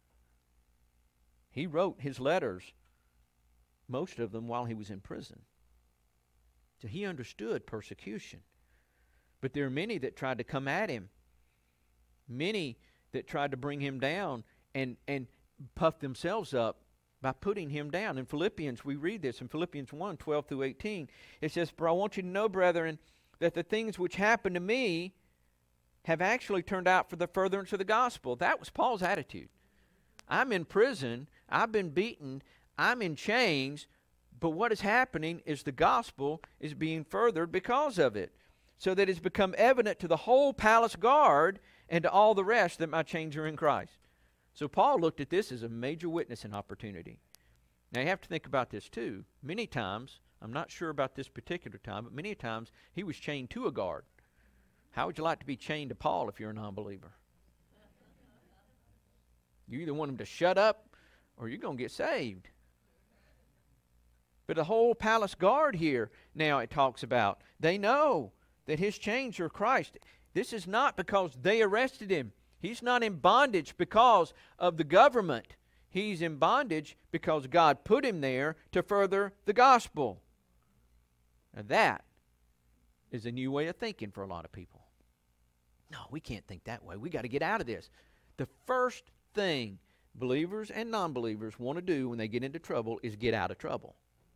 He wrote his letters, most of them while he was in prison. So he understood persecution. But there are many that tried to come at him. Many that tried to bring him down and puff themselves up by putting him down. In Philippians, we read this in Philippians 1, 12 through 18. It says, "For I want you to know, brethren, that the things which happened to me have actually turned out for the furtherance of the gospel." That was Paul's attitude. I'm in prison. I've been beaten. I'm in chains. But what is happening is the gospel is being furthered because of it, so that it's become evident to the whole palace guard and to all the rest that my chains are in Christ. So Paul looked at this as a major witnessing opportunity. Now you have to think about this too. Many times, I'm not sure about this particular time, but many times he was chained to a guard. How would you like to be chained to Paul if you're a non-believer? You either want him to shut up or you're going to get saved. But the whole palace guard here, now it talks about, they know that his chains are Christ. This is not because they arrested him. He's not in bondage because of the government. He's in bondage because God put him there to further the gospel. Now that is a new way of thinking for a lot of people. No, we can't think that way. We got to get out of this. The first thing believers and non-believers want to do when they get into trouble is get out of trouble.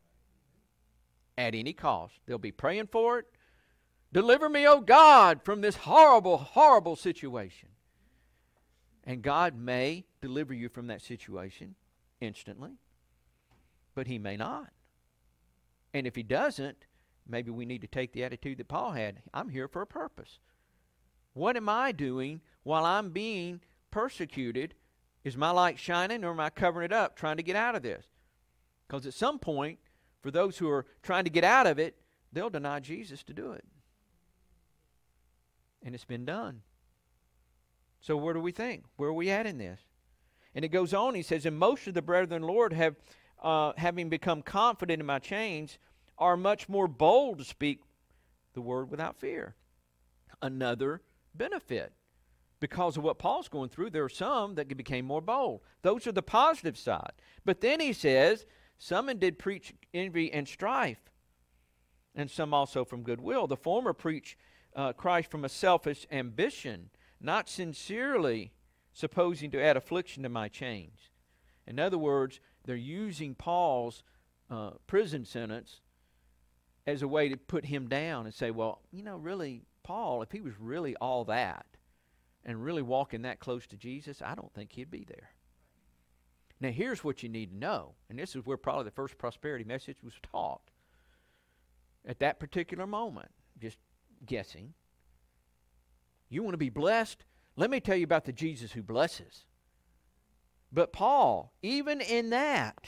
At any cost. They'll be praying for it. Deliver me, O God, from this horrible, horrible situation. And God may deliver you from that situation instantly, but He may not. And if He doesn't, maybe we need to take the attitude that Paul had. I'm here for a purpose. What am I doing while I'm being persecuted? Is my light shining or am I covering it up, trying to get out of this? Because at some point, for those who are trying to get out of it, they'll deny Jesus to do it. And it's been done. So where do we think? Where are we at in this? And it goes on, he says, and most of the brethren, Lord, have, having become confident in my chains, are much more bold to speak the word without fear. Another benefit. Because of what Paul's going through, there are some that became more bold. Those are the positive side. But then he says, some did preach envy and strife, and some also from goodwill. The former preach Christ from a selfish ambition, not sincerely supposing to add affliction to my chains. In other words, they're using Paul's prison sentence as a way to put him down and say, well, you know, really, Paul, if he was really all that and really walking that close to Jesus, I don't think he'd be there. Now, here's what you need to know, and this is where probably the first prosperity message was taught. At that particular moment, just guessing, you want to be blessed? Let me tell you about the Jesus who blesses. But Paul, even in that,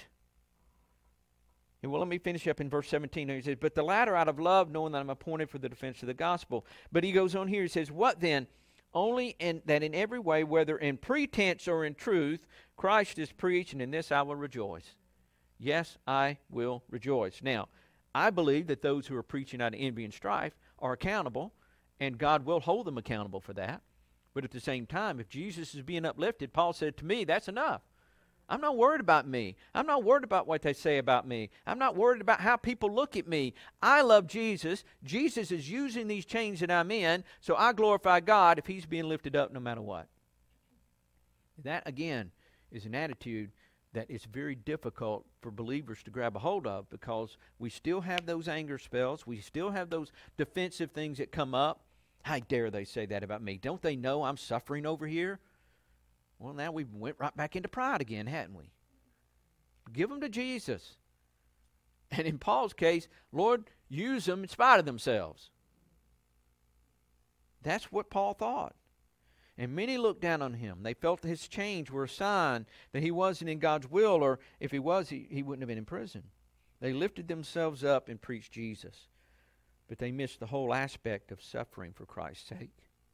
and well, let me finish up in verse 17. He says, but the latter out of love, knowing that I'm appointed for the defense of the gospel. But he goes on here, he says, what then? Only that in every way, whether in pretense or in truth, Christ is preached, and in this I will rejoice. Yes, I will rejoice. Now, I believe that those who are preaching out of envy and strife are accountable, and God will hold them accountable for that. But at the same time, if Jesus is being uplifted, Paul said, to me, that's enough. I'm not worried about me. I'm not worried about what they say about me. I'm not worried about how people look at me. I love Jesus. Jesus is using these chains that I'm in, so I glorify God if he's being lifted up no matter what. That, again, is an attitude that is very difficult for believers to grab a hold of, because we still have those anger spells. We still have those defensive things that come up. How dare they say that about me? Don't they know I'm suffering over here? Well, now we went right back into pride again, hadn't we? Give them to Jesus. And in Paul's case, Lord, use them in spite of themselves. That's what Paul thought. And many looked down on him. They felt his chains were a sign that he wasn't in God's will, or if he was, he wouldn't have been in prison. They lifted themselves up and preached Jesus. But they missed the whole aspect of suffering for Christ's sake.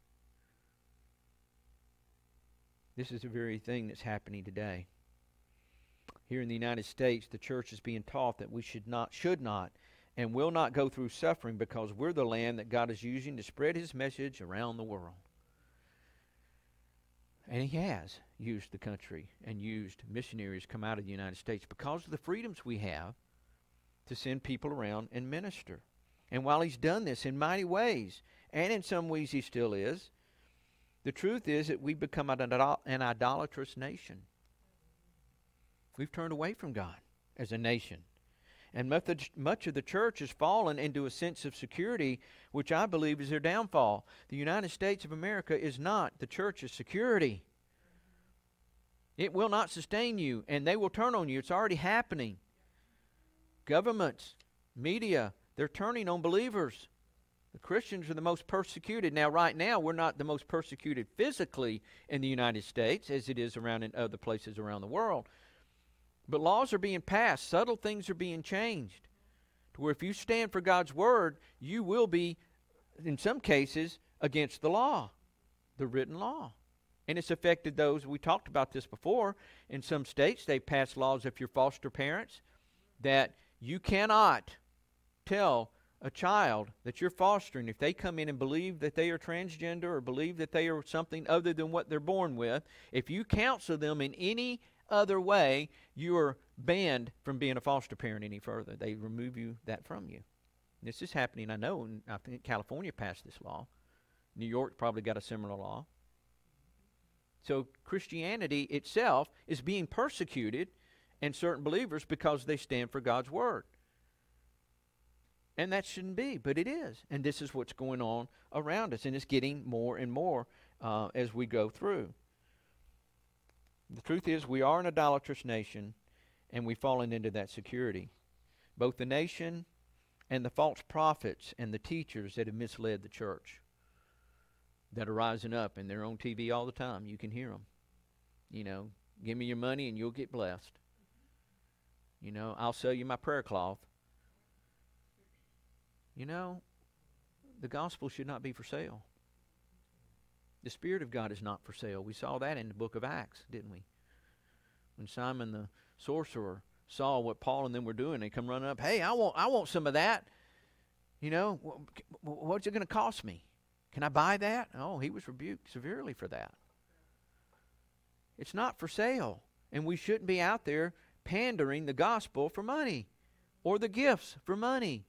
This is the very thing that's happening today. Here in the United States, the church is being taught that we should not, and will not go through suffering, because we're the land that God is using to spread his message around the world. And he has used the country and used missionaries come out of the United States because of the freedoms we have to send people around and minister. And while he's done this in mighty ways, and in some ways he still is, the truth is that we've become an idolatrous nation. We've turned away from God as a nation. And much of the church has fallen into a sense of security, which I believe is their downfall. The United States of America is not the church's security. It will not sustain you, and they will turn on you. It's already happening. Governments, media, they're turning on believers. The Christians are the most persecuted. Now, right now, we're not the most persecuted physically in the United States as it is around in other places around the world. But laws are being passed. Subtle things are being changed. To where if you stand for God's word, you will be, in some cases, against the law, the written law. And it's affected those, we talked about this before, in some states they've passed laws if you're foster parents that you cannot tell a child that you're fostering, if they come in and believe that they are transgender or believe that they are something other than what they're born with, if you counsel them in any other way, you are banned from being a foster parent any further. They remove that from you. This is happening, I know, and I think California passed this law. New York probably got a similar law. So Christianity itself is being persecuted, and certain believers, because they stand for God's word. And that shouldn't be, but it is. And this is what's going on around us, and it's getting more and more as we go through. The truth is, we are an idolatrous nation, and we've fallen into that security. Both the nation and the false prophets and the teachers that have misled the church, that are rising up, and they're on TV all the time. You can hear them. You know, give me your money and you'll get blessed. You know, I'll sell you my prayer cloth. You know, the gospel should not be for sale. The Spirit of God is not for sale. We saw that in the book of Acts, didn't we? When Simon the sorcerer saw what Paul and them were doing, they come running up, hey, I want some of that. You know, what's it going to cost me? Can I buy that? Oh, he was rebuked severely for that. It's not for sale. And we shouldn't be out there pandering the gospel for money or the gifts for money.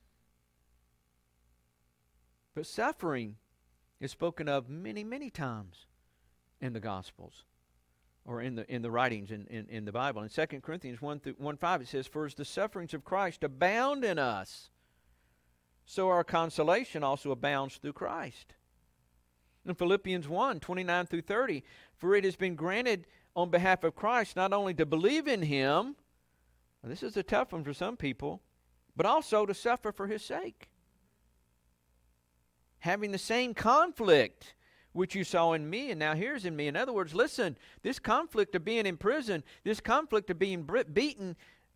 But suffering is spoken of many, many times in the Gospels or in the writings in the Bible. In 2 Corinthians 1:5 it says, for as the sufferings of Christ abound in us, so our consolation also abounds through Christ. In Philippians 1:29 through 30, for it has been granted on behalf of Christ not only to believe in Him, this is a tough one for some people, but also to suffer for His sake. Having the same conflict which you saw in me and now here's in me. In other words, listen, this conflict of being in prison, this conflict of being beaten,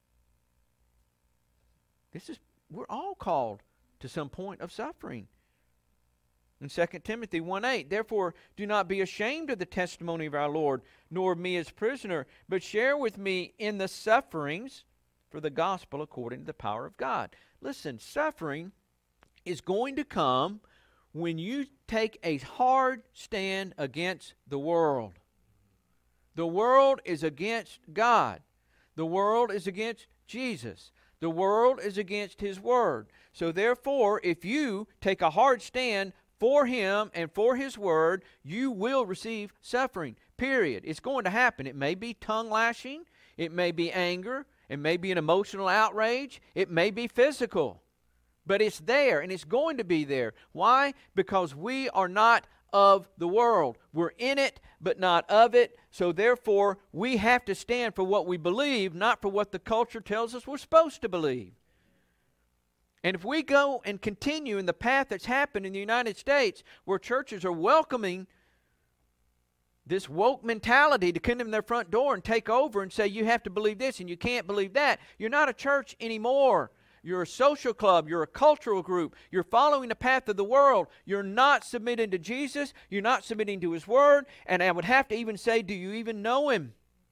we're all called to some point of suffering. In 2 Timothy 1:8, therefore do not be ashamed of the testimony of our Lord, nor of me as prisoner, but share with me in the sufferings for the gospel according to the power of God. Listen, suffering is going to come when you take a hard stand against the world. The world is against God. The world is against Jesus. The world is against His Word. So therefore, if you take a hard stand for Him and for His Word, you will receive suffering, period. It's going to happen. It may be tongue lashing. It may be anger. It may be an emotional outrage. It may be physical. But it's there, and it's going to be there. Why? Because we are not of the world. We're in it, but not of it. So therefore, we have to stand for what we believe, not for what the culture tells us we're supposed to believe. And if we go and continue in the path that's happened in the United States, where churches are welcoming this woke mentality to come in their front door and take over and say, you have to believe this and you can't believe that, you're not a church anymore. You're a social club. You're a cultural group. You're following the path of the world. You're not submitting to Jesus. You're not submitting to His Word. And I would have to even say, do you even know Him?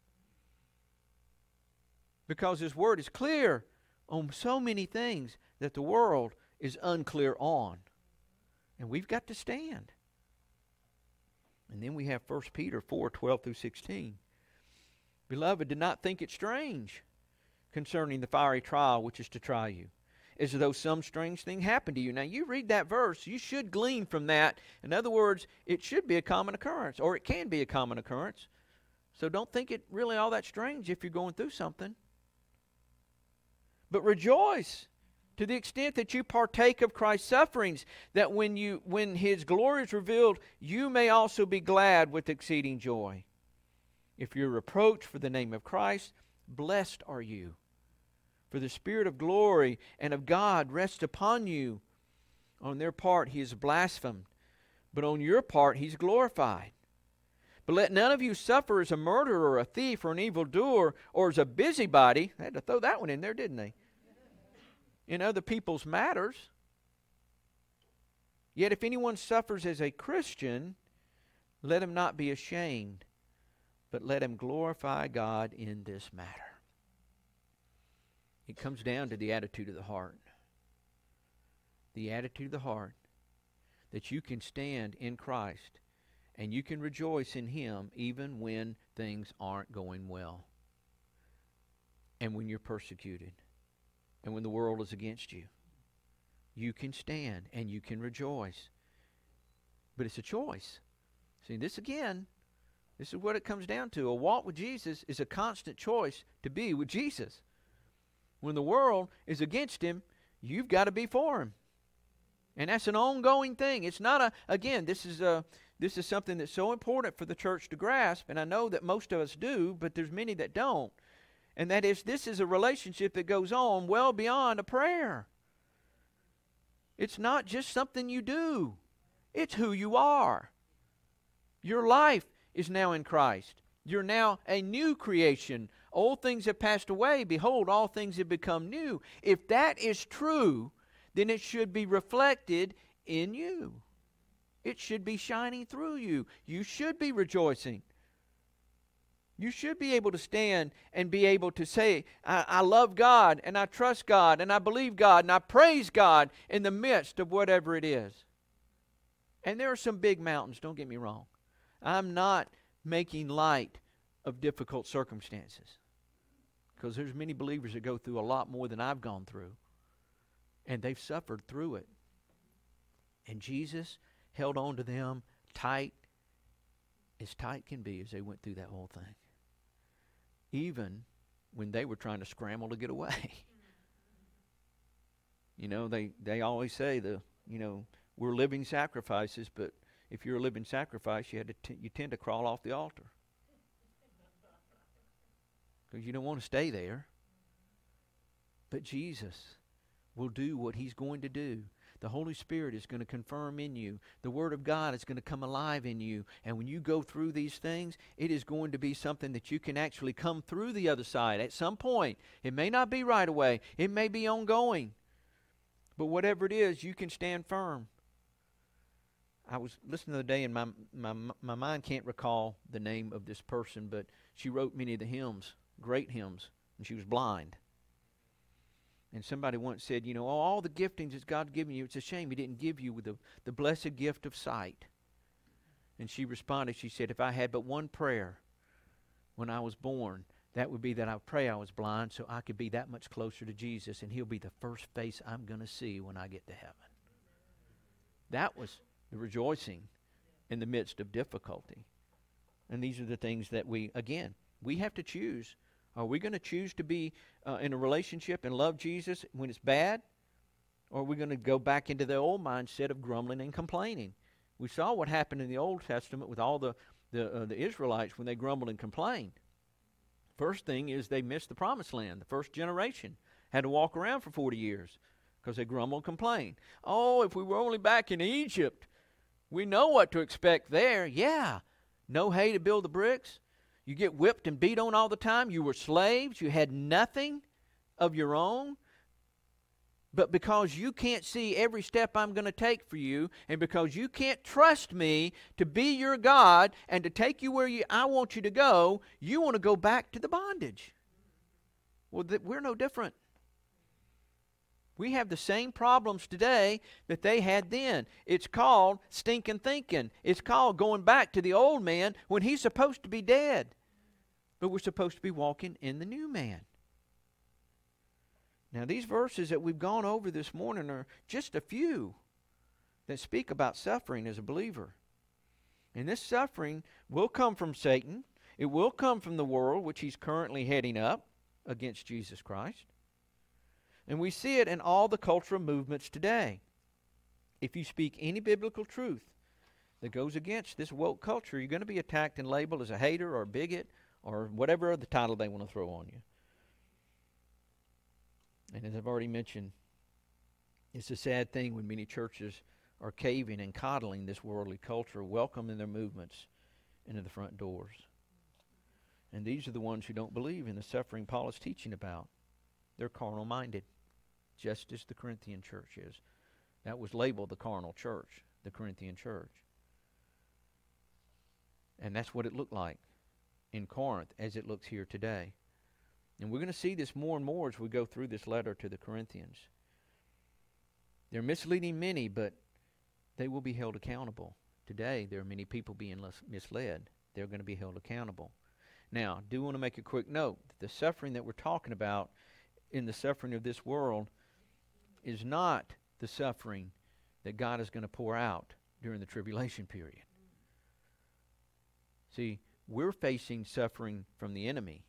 Because His Word is clear on so many things that the world is unclear on. And we've got to stand. And then we have 1 Peter 4:12 through 16. Beloved, do not think it strange concerning the fiery trial which is to try you, as though some strange thing happened to you. Now, you read that verse, you should glean from that. In other words, it should be a common occurrence, or it can be a common occurrence. So don't think it really all that strange if you're going through something. But rejoice to the extent that you partake of Christ's sufferings, that when His glory is revealed, you may also be glad with exceeding joy. If you're reproached for the name of Christ, blessed are you. For the Spirit of glory and of God rests upon you. On their part He is blasphemed, but on your part He's glorified. But let none of you suffer as a murderer or a thief or an evildoer or as a busybody. They had to throw that one in there, didn't they? In other people's matters. Yet if anyone suffers as a Christian, let him not be ashamed, but let him glorify God in this matter. It comes down to the attitude of the heart. The attitude of the heart, that you can stand in Christ and you can rejoice in Him even when things aren't going well, and when you're persecuted, and when the world is against you. You can stand and you can rejoice. But it's a choice. See, this is what it comes down to. A walk with Jesus is a constant choice to be with Jesus. When the world is against Him, you've got to be for Him. And that's an ongoing thing. It's not this is something that's so important for the church to grasp, and I know that most of us do, but there's many that don't. And that is, this is a relationship that goes on well beyond a prayer. It's not just something you do. It's who you are. Your life is now in Christ. You're now a new creation. Old things have passed away. Behold, all things have become new. If that is true, then it should be reflected in you. It should be shining through you. You should be rejoicing. You should be able to stand and be able to say, I love God, and I trust God, and I believe God, and I praise God in the midst of whatever it is. And there are some big mountains, don't get me wrong. I'm not making light of difficult circumstances, because there's many believers that go through a lot more than I've gone through, and they've suffered through it. And Jesus held on to them tight can be as they went through that whole thing. Even when they were trying to scramble to get away. You know, they always say we're living sacrifices, but if you're a living sacrifice, you tend to crawl off the altar. Because you don't want to stay there. But Jesus will do what He's going to do. The Holy Spirit is going to confirm in you. The Word of God is going to come alive in you. And when you go through these things, it is going to be something that you can actually come through the other side at some point. It may not be right away. It may be ongoing. But whatever it is, you can stand firm. I was listening the other day, and my mind can't recall the name of this person, but she wrote many of the hymns, great hymns, and she was blind. And somebody once said, all the giftings that God's given you, it's a shame He didn't give you the blessed gift of sight. And she responded, she said, if I had but one prayer when I was born, that would be that I pray I was blind so I could be that much closer to Jesus, and He'll be the first face I'm going to see when I get to heaven. That was the rejoicing in the midst of difficulty. And these are the things that we have to choose. Are we going to choose to be in a relationship and love Jesus when it's bad? Or are we going to go back into the old mindset of grumbling and complaining? We saw what happened in the Old Testament with all the Israelites when they grumbled and complained. First thing is they missed the promised land. The first generation had to walk around for 40 years because they grumbled and complained. Oh, if we were only back in Egypt, we know what to expect there. Yeah, no hay to build the bricks. You get whipped and beat on all the time. You were slaves. You had nothing of your own. But because you can't see every step I'm going to take for you, and because you can't trust me to be your God and to take you where I want you to go, you want to go back to the bondage. Well, we're no different. We have the same problems today that they had then. It's called stinking thinking. It's called going back to the old man when he's supposed to be dead. But we're supposed to be walking in the new man. Now, these verses that we've gone over this morning are just a few that speak about suffering as a believer. And this suffering will come from Satan. It will come from the world, which he's currently heading up against Jesus Christ. And we see it in all the cultural movements today. If you speak any biblical truth that goes against this woke culture, you're going to be attacked and labeled as a hater or a bigot or whatever other title they want to throw on you. And as I've already mentioned, it's a sad thing when many churches are caving and coddling this worldly culture, welcoming their movements into the front doors. And these are the ones who don't believe in the suffering Paul is teaching about. They're carnal-minded, just as the Corinthian church is. That was labeled the carnal church, the Corinthian church. And that's what it looked like in Corinth as it looks here today. And we're going to see this more and more as we go through this letter to the Corinthians. They're misleading many, but they will be held accountable. Today, there are many people being misled. They're going to be held accountable. Now, I do want to make a quick note that the suffering that we're talking about in the suffering of this world is not the suffering that God is going to pour out during the tribulation period. See, we're facing suffering from the enemy.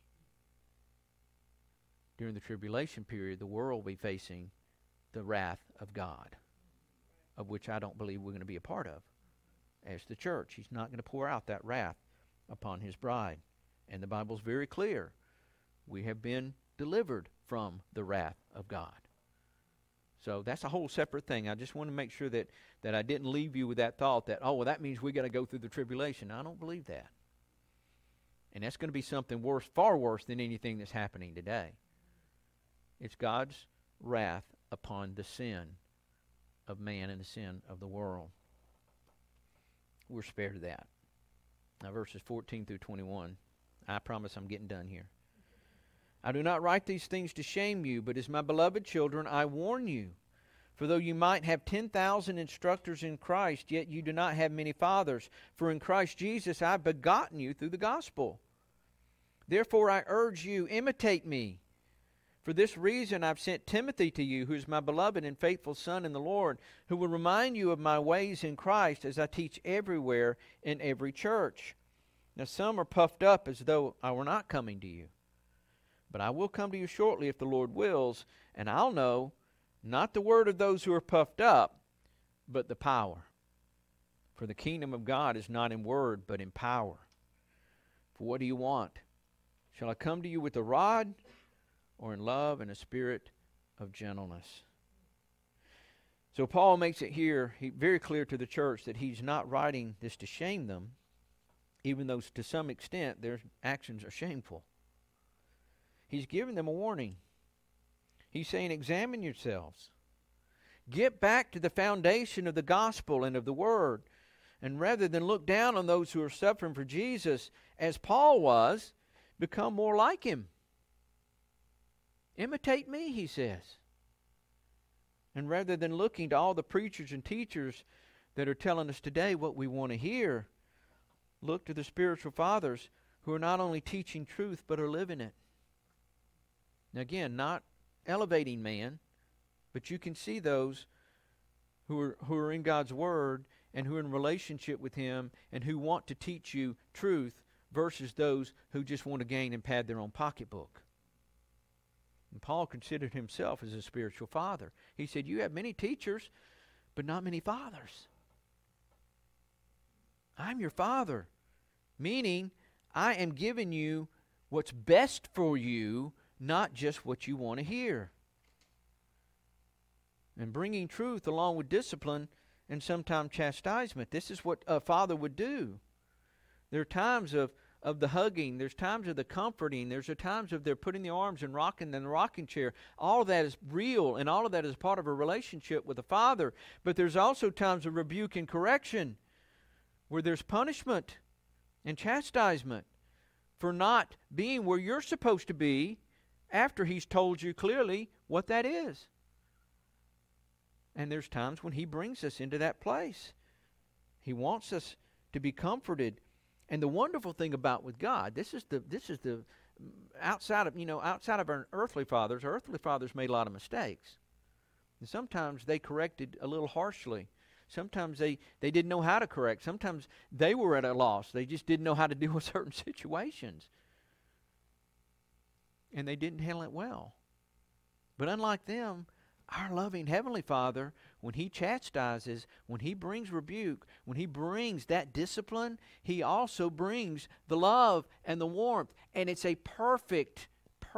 During the tribulation period, the world will be facing the wrath of God, of which I don't believe we're going to be a part of as the church. He's not going to pour out that wrath upon His bride. And the Bible's very clear. We have been delivered from the wrath of God. So that's a whole separate thing. I just want to make sure that I didn't leave you with that thought that, that means we got to go through the tribulation. I don't believe that. And that's going to be something worse, far worse than anything that's happening today. It's God's wrath upon the sin of man and the sin of the world. We're spared of that. Now verses 14 through 21. I promise I'm getting done here. I do not write these things to shame you, but as my beloved children, I warn you. For though you might have 10,000 instructors in Christ, yet you do not have many fathers. For in Christ Jesus I have begotten you through the gospel. Therefore I urge you, imitate me. For this reason I've sent Timothy to you, who is my beloved and faithful son in the Lord, who will remind you of my ways in Christ as I teach everywhere in every church. Now some are puffed up as though I were not coming to you. But I will come to you shortly if the Lord wills, and I'll know not the word of those who are puffed up, but the power. For the kingdom of God is not in word, but in power. For what do you want? Shall I come to you with a rod, or in love and a spirit of gentleness? So Paul makes it here very clear to the church that he's not writing this to shame them, even though to some extent their actions are shameful. He's giving them a warning. He's saying, examine yourselves. Get back to the foundation of the gospel and of the word. And rather than look down on those who are suffering for Jesus, as Paul was, become more like him. Imitate me, he says. And rather than looking to all the preachers and teachers that are telling us today what we want to hear, look to the spiritual fathers who are not only teaching truth, but are living it. Now again, not elevating man, but you can see those who are in God's Word and who are in relationship with Him and who want to teach you truth versus those who just want to gain and pad their own pocketbook. And Paul considered himself as a spiritual father. He said, you have many teachers, but not many fathers. I'm your father, meaning I am giving you what's best for you, not just what you want to hear. And bringing truth along with discipline and sometimes chastisement. This is what a father would do. There are times of the hugging. There's times of the comforting. There's times of their putting the arms and rocking in the rocking chair. All of that is real, and all of that is part of a relationship with a father. But there's also times of rebuke and correction where there's punishment and chastisement for not being where you're supposed to be after He's told you clearly what that is. And there's times when He brings us into that place. He wants us to be comforted. And the wonderful thing about with God, this is the outside of our earthly fathers made a lot of mistakes. And sometimes they corrected a little harshly. Sometimes they didn't know how to correct. Sometimes they were at a loss. They just didn't know how to deal with certain situations. And they didn't handle it well. But unlike them, our loving Heavenly Father, when He chastises, when He brings rebuke, when He brings that discipline, He also brings the love and the warmth. And it's a perfect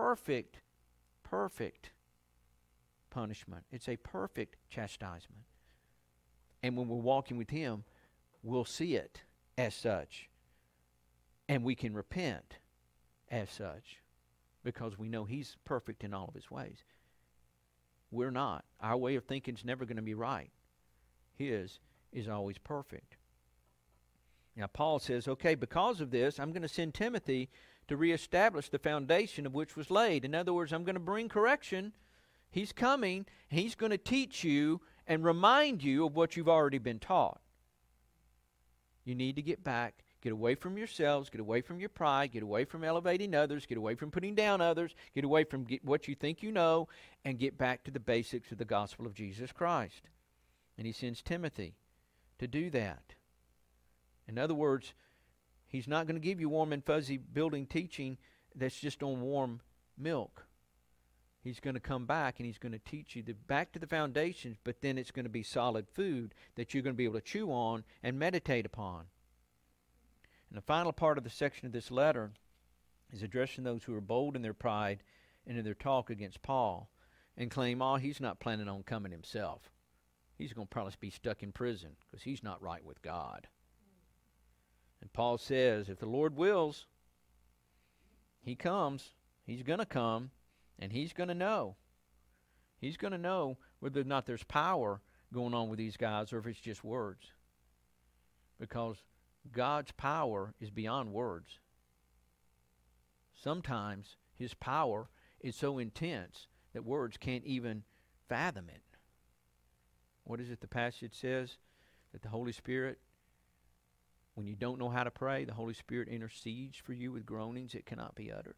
punishment. It's a perfect chastisement. And when we're walking with Him, we'll see it as such. And we can repent as such because we know He's perfect in all of His ways. We're not. Our way of thinking is never going to be right. His is always perfect. Now Paul says, okay, because of this, I'm going to send Timothy to reestablish the foundation of which was laid. In other words, I'm going to bring correction. He's coming, and He's going to teach you and remind you of what you've already been taught. You need to get back. Get away from yourselves, get away from your pride, get away from elevating others, get away from putting down others, get away from what you think you know, and get back to the basics of the gospel of Jesus Christ. And he sends Timothy to do that. In other words, he's not going to give you warm and fuzzy building teaching that's just on warm milk. He's going to come back and he's going to teach you back to the foundations, but then it's going to be solid food that you're going to be able to chew on and meditate upon. And the final part of the section of this letter is addressing those who are bold in their pride and in their talk against Paul and claim, he's not planning on coming himself. He's going to probably be stuck in prison because he's not right with God. And Paul says, if the Lord wills, He comes. He's going to come, and he's going to know. He's going to know whether or not there's power going on with these guys or if it's just words. Because God's power is beyond words. Sometimes his power is so intense that words can't even fathom it. What is it the passage says? That the Holy Spirit, when you don't know how to pray, the Holy Spirit intercedes for you with groanings that cannot be uttered.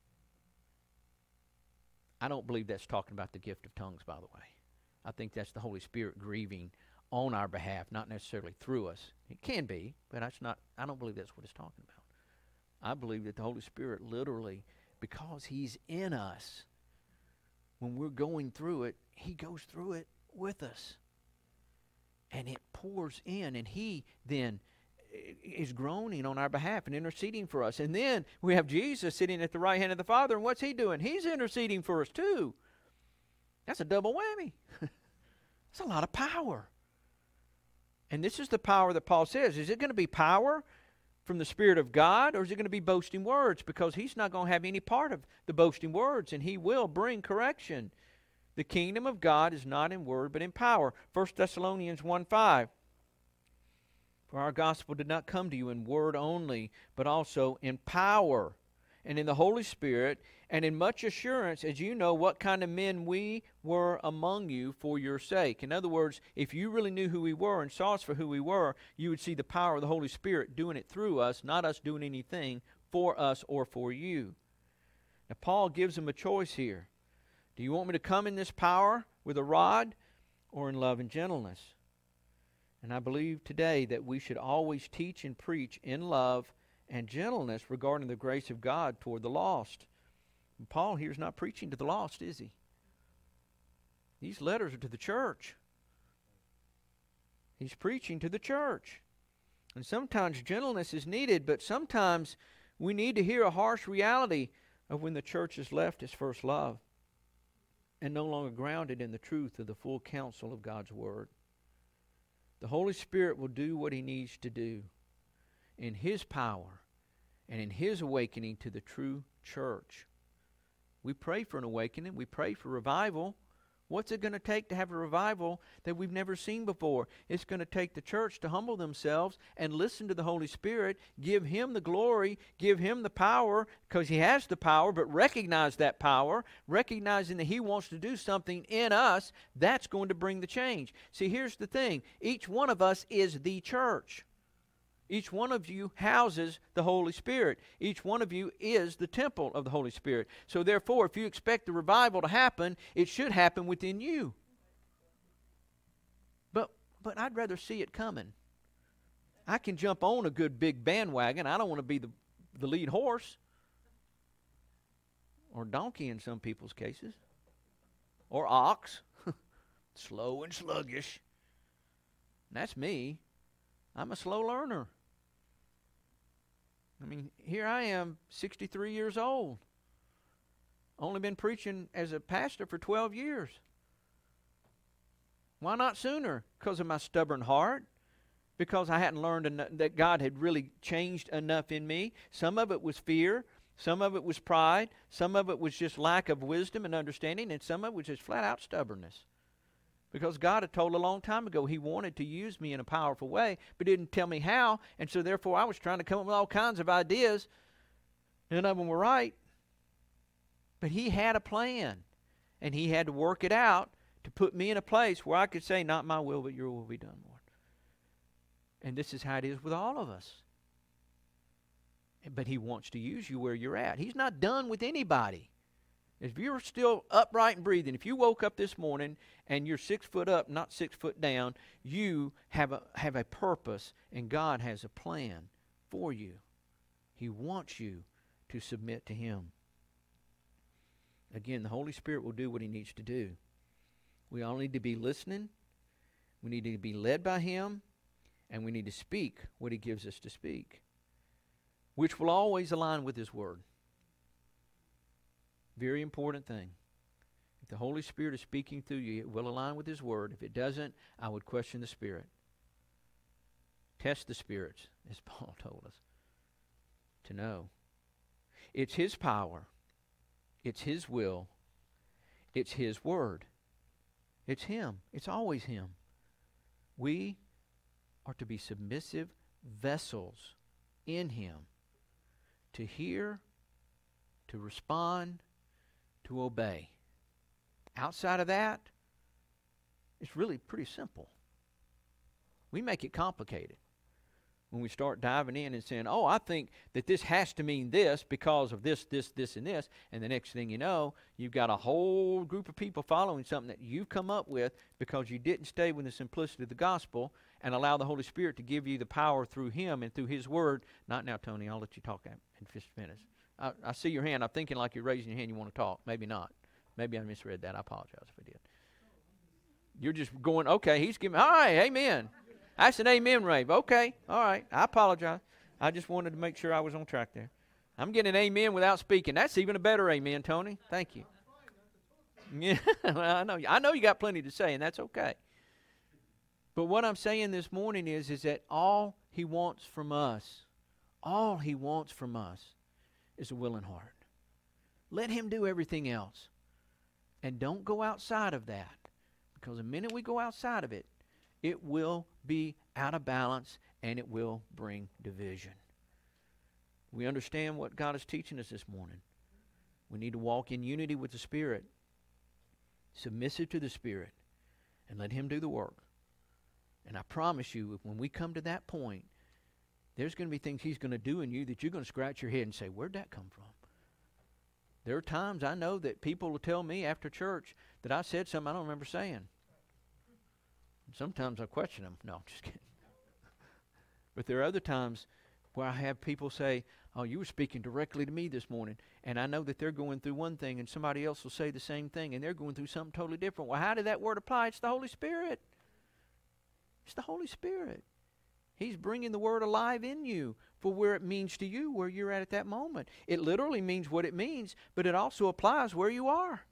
I don't believe that's talking about the gift of tongues, by the way. I think that's the Holy Spirit grieving on our behalf, not necessarily through us. It can be, but I don't believe that's what it's talking about. I believe that the Holy Spirit literally, because he's in us, when we're going through it, he goes through it with us. And it pours in, and he then is groaning on our behalf and interceding for us. And then we have Jesus sitting at the right hand of the Father, and what's he doing? He's interceding for us too. That's a double whammy. That's a lot of power. And this is the power that Paul says. Is it going to be power from the Spirit of God, or is it going to be boasting words? Because he's not going to have any part of the boasting words, and he will bring correction. The kingdom of God is not in word, but in power. 1 Thessalonians 1:5. For our gospel did not come to you in word only, but also in power, and in the Holy Spirit, and in much assurance, as you know what kind of men we were among you for your sake. In other words, if you really knew who we were and saw us for who we were, you would see the power of the Holy Spirit doing it through us, not us doing anything for us or for you. Now, Paul gives them a choice here. Do you want me to come in this power with a rod, or in love and gentleness? And I believe today that we should always teach and preach in love and gentleness regarding the grace of God toward the lost. And Paul here is not preaching to the lost, is he? These letters are to the church. He's preaching to the church. And sometimes gentleness is needed, but sometimes we need to hear a harsh reality of when the church has left its first love and no longer grounded in the truth of the full counsel of God's Word. The Holy Spirit will do what he needs to do in his power and in his awakening to the true church. We pray for an awakening. We pray for revival. What's it going to take to have a revival that we've never seen before? It's going to take the church to humble themselves and listen to the Holy Spirit, give him the glory, give him the power, because he has the power, but recognize that power, recognizing that he wants to do something in us. That's going to bring the change. See, here's the thing. Each one of us is the church. Each one of you houses the Holy Spirit. Each one of you is the temple of the Holy Spirit. So therefore, if you expect the revival to happen, it should happen within you. But I'd rather see it coming. I can jump on a good big bandwagon. I don't want to be the lead horse. Or donkey in some people's cases. Or ox. Slow and sluggish. And that's me. I'm a slow learner. I mean, here I am, 63 years old. Only been preaching as a pastor for 12 years. Why not sooner? Because of my stubborn heart. Because I hadn't learned that God had really changed enough in me. Some of it was fear. Some of it was pride. Some of it was just lack of wisdom and understanding. And some of it was just flat out stubbornness. Because God had told a long time ago he wanted to use me in a powerful way, but didn't tell me how. And so therefore I was trying to come up with all kinds of ideas. None of them were right. But he had a plan. And he had to work it out to put me in a place where I could say, not my will, but your will be done, Lord. And this is how it is with all of us. But he wants to use you where you're at. He's not done with anybody. If you're still upright and breathing, if you woke up this morning and you're 6 foot up, not 6 foot down, you have a purpose, and God has a plan for you. He wants you to submit to him. Again, the Holy Spirit will do what he needs to do. We all need to be listening. We need to be led by him, and we need to speak what he gives us to speak, which will always align with his word. Very important thing. If the Holy Spirit is speaking through you, it will align with his word. If it doesn't, I would question the Spirit. Test the spirits, as Paul told us, to know. It's His power. It's His will. It's His word. It's Him. It's always Him. We are to be submissive vessels in Him, to hear, to respond, to obey. Outside of that, it's really pretty simple. We make it complicated when we start diving in and saying, oh, I think that this has to mean this because of this, this, this, and this. And the next thing you know, you've got a whole group of people following something that you've come up with because you didn't stay with the simplicity of the gospel and allow the Holy Spirit to give you the power through Him and through His word. Not now, Tony. I'll let you talk in 15 minutes. I see your hand. I'm thinking like you're raising your hand. You want to talk. Maybe not. Maybe I misread that. I apologize if I did. You're just going, okay, he's giving, all right, amen. That's an amen rave. Okay, all right. I apologize. I just wanted to make sure I was on track there. I'm getting an amen without speaking. That's even a better amen, Tony. Thank you. Yeah, well, I know you got plenty to say, and that's okay. But what I'm saying this morning is that all He wants from us, is a willing heart. Let Him do everything else. And don't go outside of that. Because the minute we go outside of it, it will be out of balance and it will bring division. We understand what God is teaching us this morning. We need to walk in unity with the Spirit, submissive to the Spirit, and let Him do the work. And I promise you, when we come to that point, there's going to be things He's going to do in you that you're going to scratch your head and say, where'd that come from? There are times I know that people will tell me after church that I said something I don't remember saying. Sometimes I question them. No, I'm just kidding. But there are other times where I have people say, oh, you were speaking directly to me this morning. And I know that they're going through one thing and somebody else will say the same thing and they're going through something totally different. Well, how did that word apply? It's the Holy Spirit. It's the Holy Spirit. He's bringing the word alive in you for where it means to you, where you're at that moment. It literally means what it means, but it also applies where you are.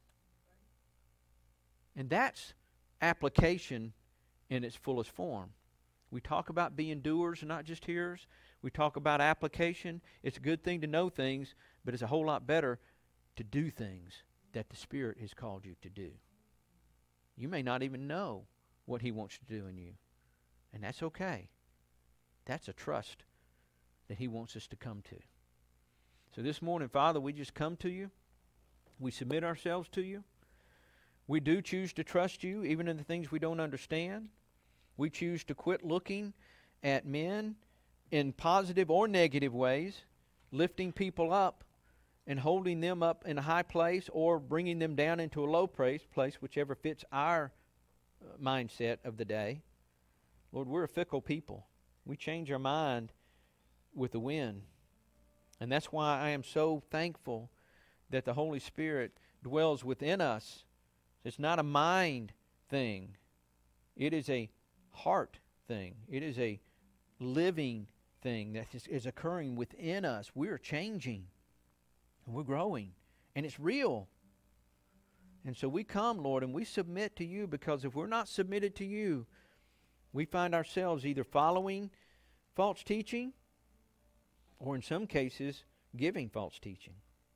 And that's application in its fullest form. We talk about being doers and not just hearers. We talk about application. It's a good thing to know things, but it's a whole lot better to do things that the Spirit has called you to do. You may not even know what He wants to do in you, and that's okay. That's a trust that He wants us to come to. So this morning, Father, we just come to You. We submit ourselves to You. We do choose to trust You, even in the things we don't understand. We choose to quit looking at men in positive or negative ways, lifting people up and holding them up in a high place or bringing them down into a low place, whichever fits our mindset of the day. Lord, we're a fickle people. We change our mind with the wind. And that's why I am so thankful that the Holy Spirit dwells within us. It's not a mind thing. It is a heart thing. It is a living thing that is occurring within us. We're changing. And we're growing. And it's real. And so we come, Lord, and we submit to You, because if we're not submitted to You, we find ourselves either following false teaching or in some cases giving false teaching.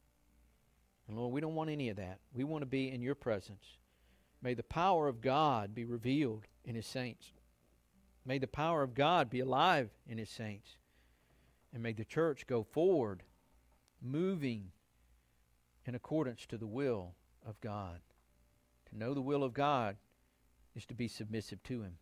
And Lord, we don't want any of that. We want to be in Your presence. May the power of God be revealed in His saints. May the power of God be alive in His saints. And may the church go forward, moving in accordance to the will of God. To know the will of God is to be submissive to Him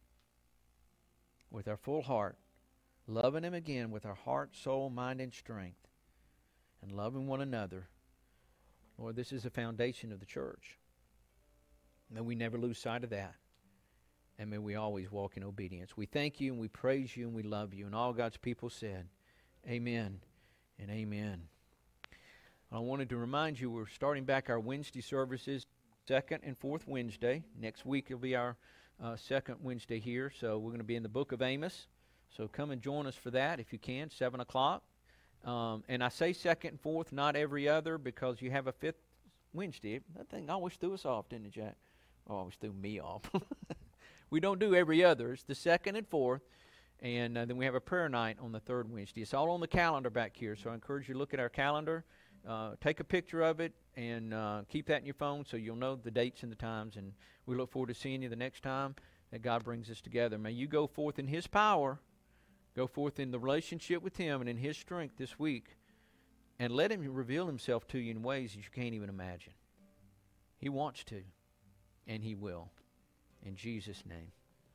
with our full heart, loving Him again with our heart, soul, mind, and strength, and loving one another. Lord, this is the foundation of the church. May we never lose sight of that. And may we always walk in obedience. We thank You and we praise You and we love You. And all God's people said, amen and amen. I wanted to remind you we're starting back our Wednesday services, second and fourth Wednesday. Next week will be our second Wednesday here. So we're going to be in the book of Amos. So come and join us for that if you can, 7 o'clock. And I say second and fourth, not every other, because you have a fifth Wednesday. That thing always threw us off, didn't it, Jack? Oh, always threw me off. We don't do every other. It's the second and fourth. And then we have a prayer night on the third Wednesday. It's all on the calendar back here. So I encourage you to look at our calendar take a picture of it and keep that in your phone so you'll know the dates and the times. And we look forward to seeing you the next time that God brings us together. May you go forth in His power, go forth in the relationship with Him and in His strength this week, and let Him reveal Himself to you in ways that you can't even imagine. He wants to, and He will. In Jesus' name.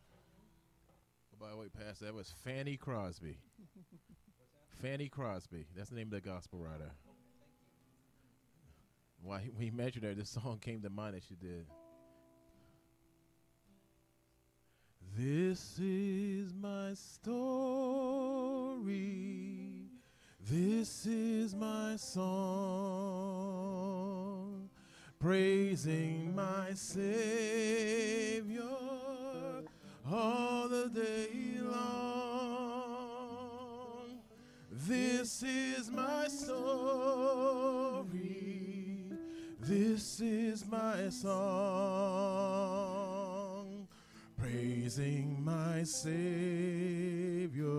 By the way, Pastor, that was Fanny Crosby. Fanny Crosby. That's the name of the gospel writer. When you mentioned her, this song came to mind that she did. This is my story. This is my song, praising my Savior all the day long. This is my story. This is my song, praising my Savior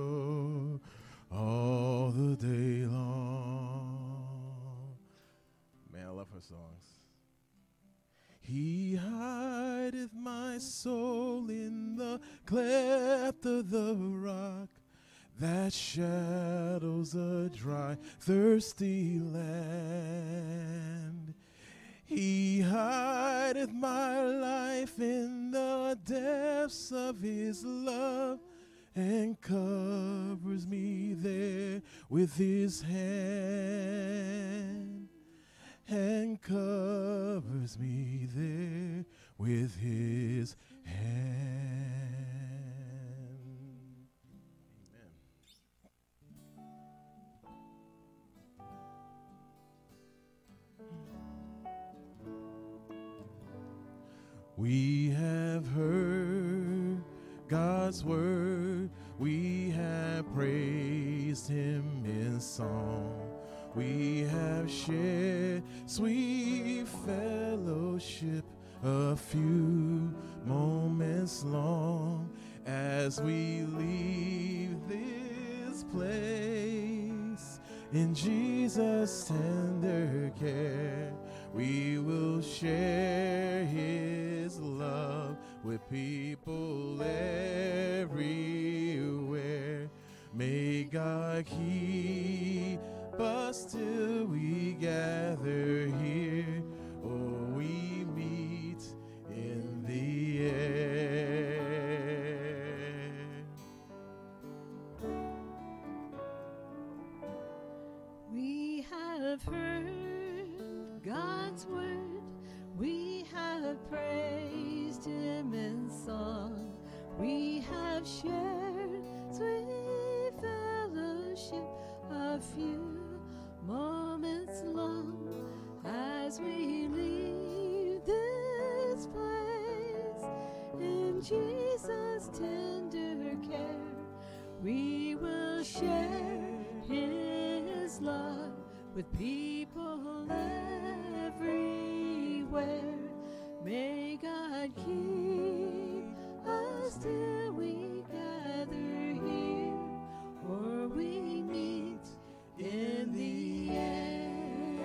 all the day long. Man, I love her songs. He hideth my soul in the cleft of the rock that shadows a dry, thirsty land. He hideth my life in the depths of His love and covers me there with His hand, and covers me there with His hand. We have heard God's word, we have praised Him in song, we have shared sweet fellowship a few moments long as we leave this place. In Jesus' tender care, we will share His love with people everywhere. May God keep us till we gather here, or we meet in the air. We have heard God's word, we have praised Him in song, we have shared sweet fellowship a few moments long as we leave this place. In Jesus' tender care, we will share His love with people everywhere. May God keep us till we gather here, or we meet in the air.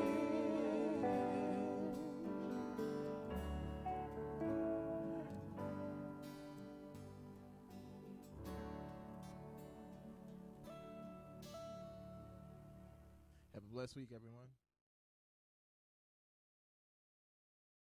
Have a blessed week, everyone.